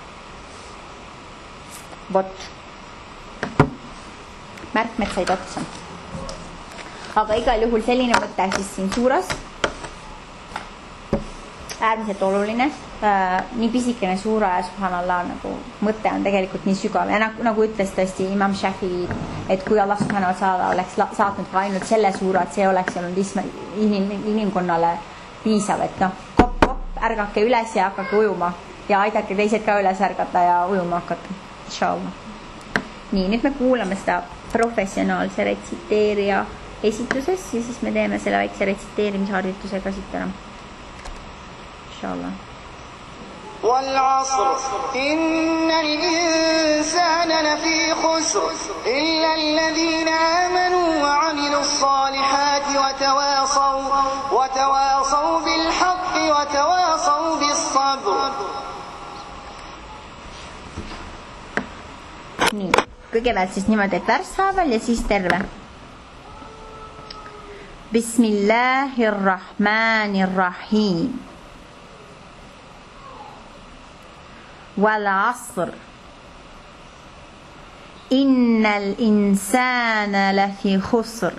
Vot. Märkmed said otsa. Aga igal juhul selline mõte siis siin suures. Äärmiselt oluline. Äh, nii pisikene suura ja subhanallah nagu mõte on tegelikult nii sügav. Ja nagu, nagu ütles tõesti Imam Shafi'i, et kui Allah subhanahu wa ta'ala oleks saatnud ka ainult selle suura, et see oleks olnud isma, inim, inimkonnale piisav, et noh, kopp, kopp, ärgake üles ja hakake ujuma. Ja aidake teised ka üles ärgata ja ujuma hakata. Inshallah. Nii, nüüd me kuulame seda professionaalse retsiteerija esituses ja siis me teeme selle väikse retsiteerimisharjutuse ka siit ära. Inshallah. والعصر إن الإنسان لفي خسر إلا الذين آمنوا وعملوا الصالحات وتواصوا وتواصوا بالحق kõigepealt siis niimoodi, et värshaaval ja siis terve. Bismillahirrahmanirrahim. Wal asr. Innal insana lafi khusr.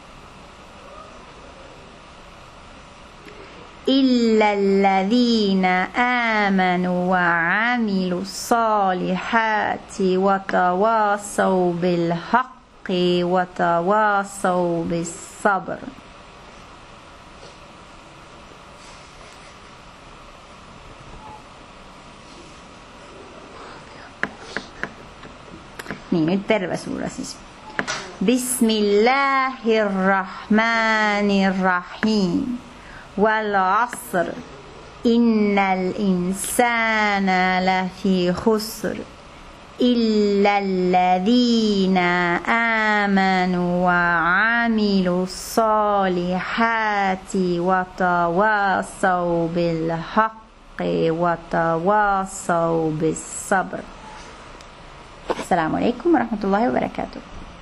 إلا الذين آمنوا وعملوا الصالحات وتواصوا بالحق وتواصوا بالصبر. nii, nüüd terve suure siis. Bismillahirrahmanirrahim. والعصر إن الإنسان لفي خسر إلا الذين آمنوا وعملوا الصالحات وتواصوا بالحق وتواصوا بالصبر. السلام عليكم ورحمة الله وبركاته.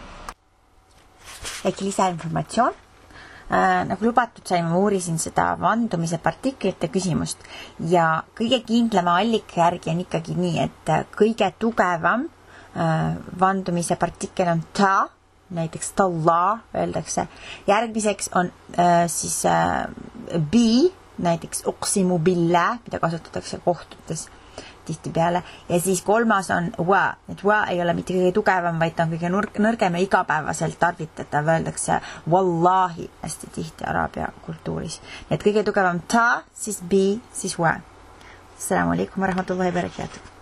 Äkki lisainformatsioon? Äh, nagu lubatud sai, ma uurisin seda vandumise partiklite küsimust ja kõige kindlama allika järgi on ikkagi nii, et kõige tugevam äh, vandumise partikel on ta, näiteks talla öeldakse, järgmiseks on äh, siis äh, bi, näiteks uqsimu billah, mida kasutatakse kohtutes tihtipeale, ja siis kolmas on wa, et wa ei ole mitte kõige tugevam, vaid ta on kõige nõrgem ja igapäevaselt tarvitatav, öeldakse wallahi hästi tihti araabia kultuuris. Nii et kõige tugevam ta, siis bi, siis wa. Assalamu alaikum wa rahmatullahi wa barakatuh.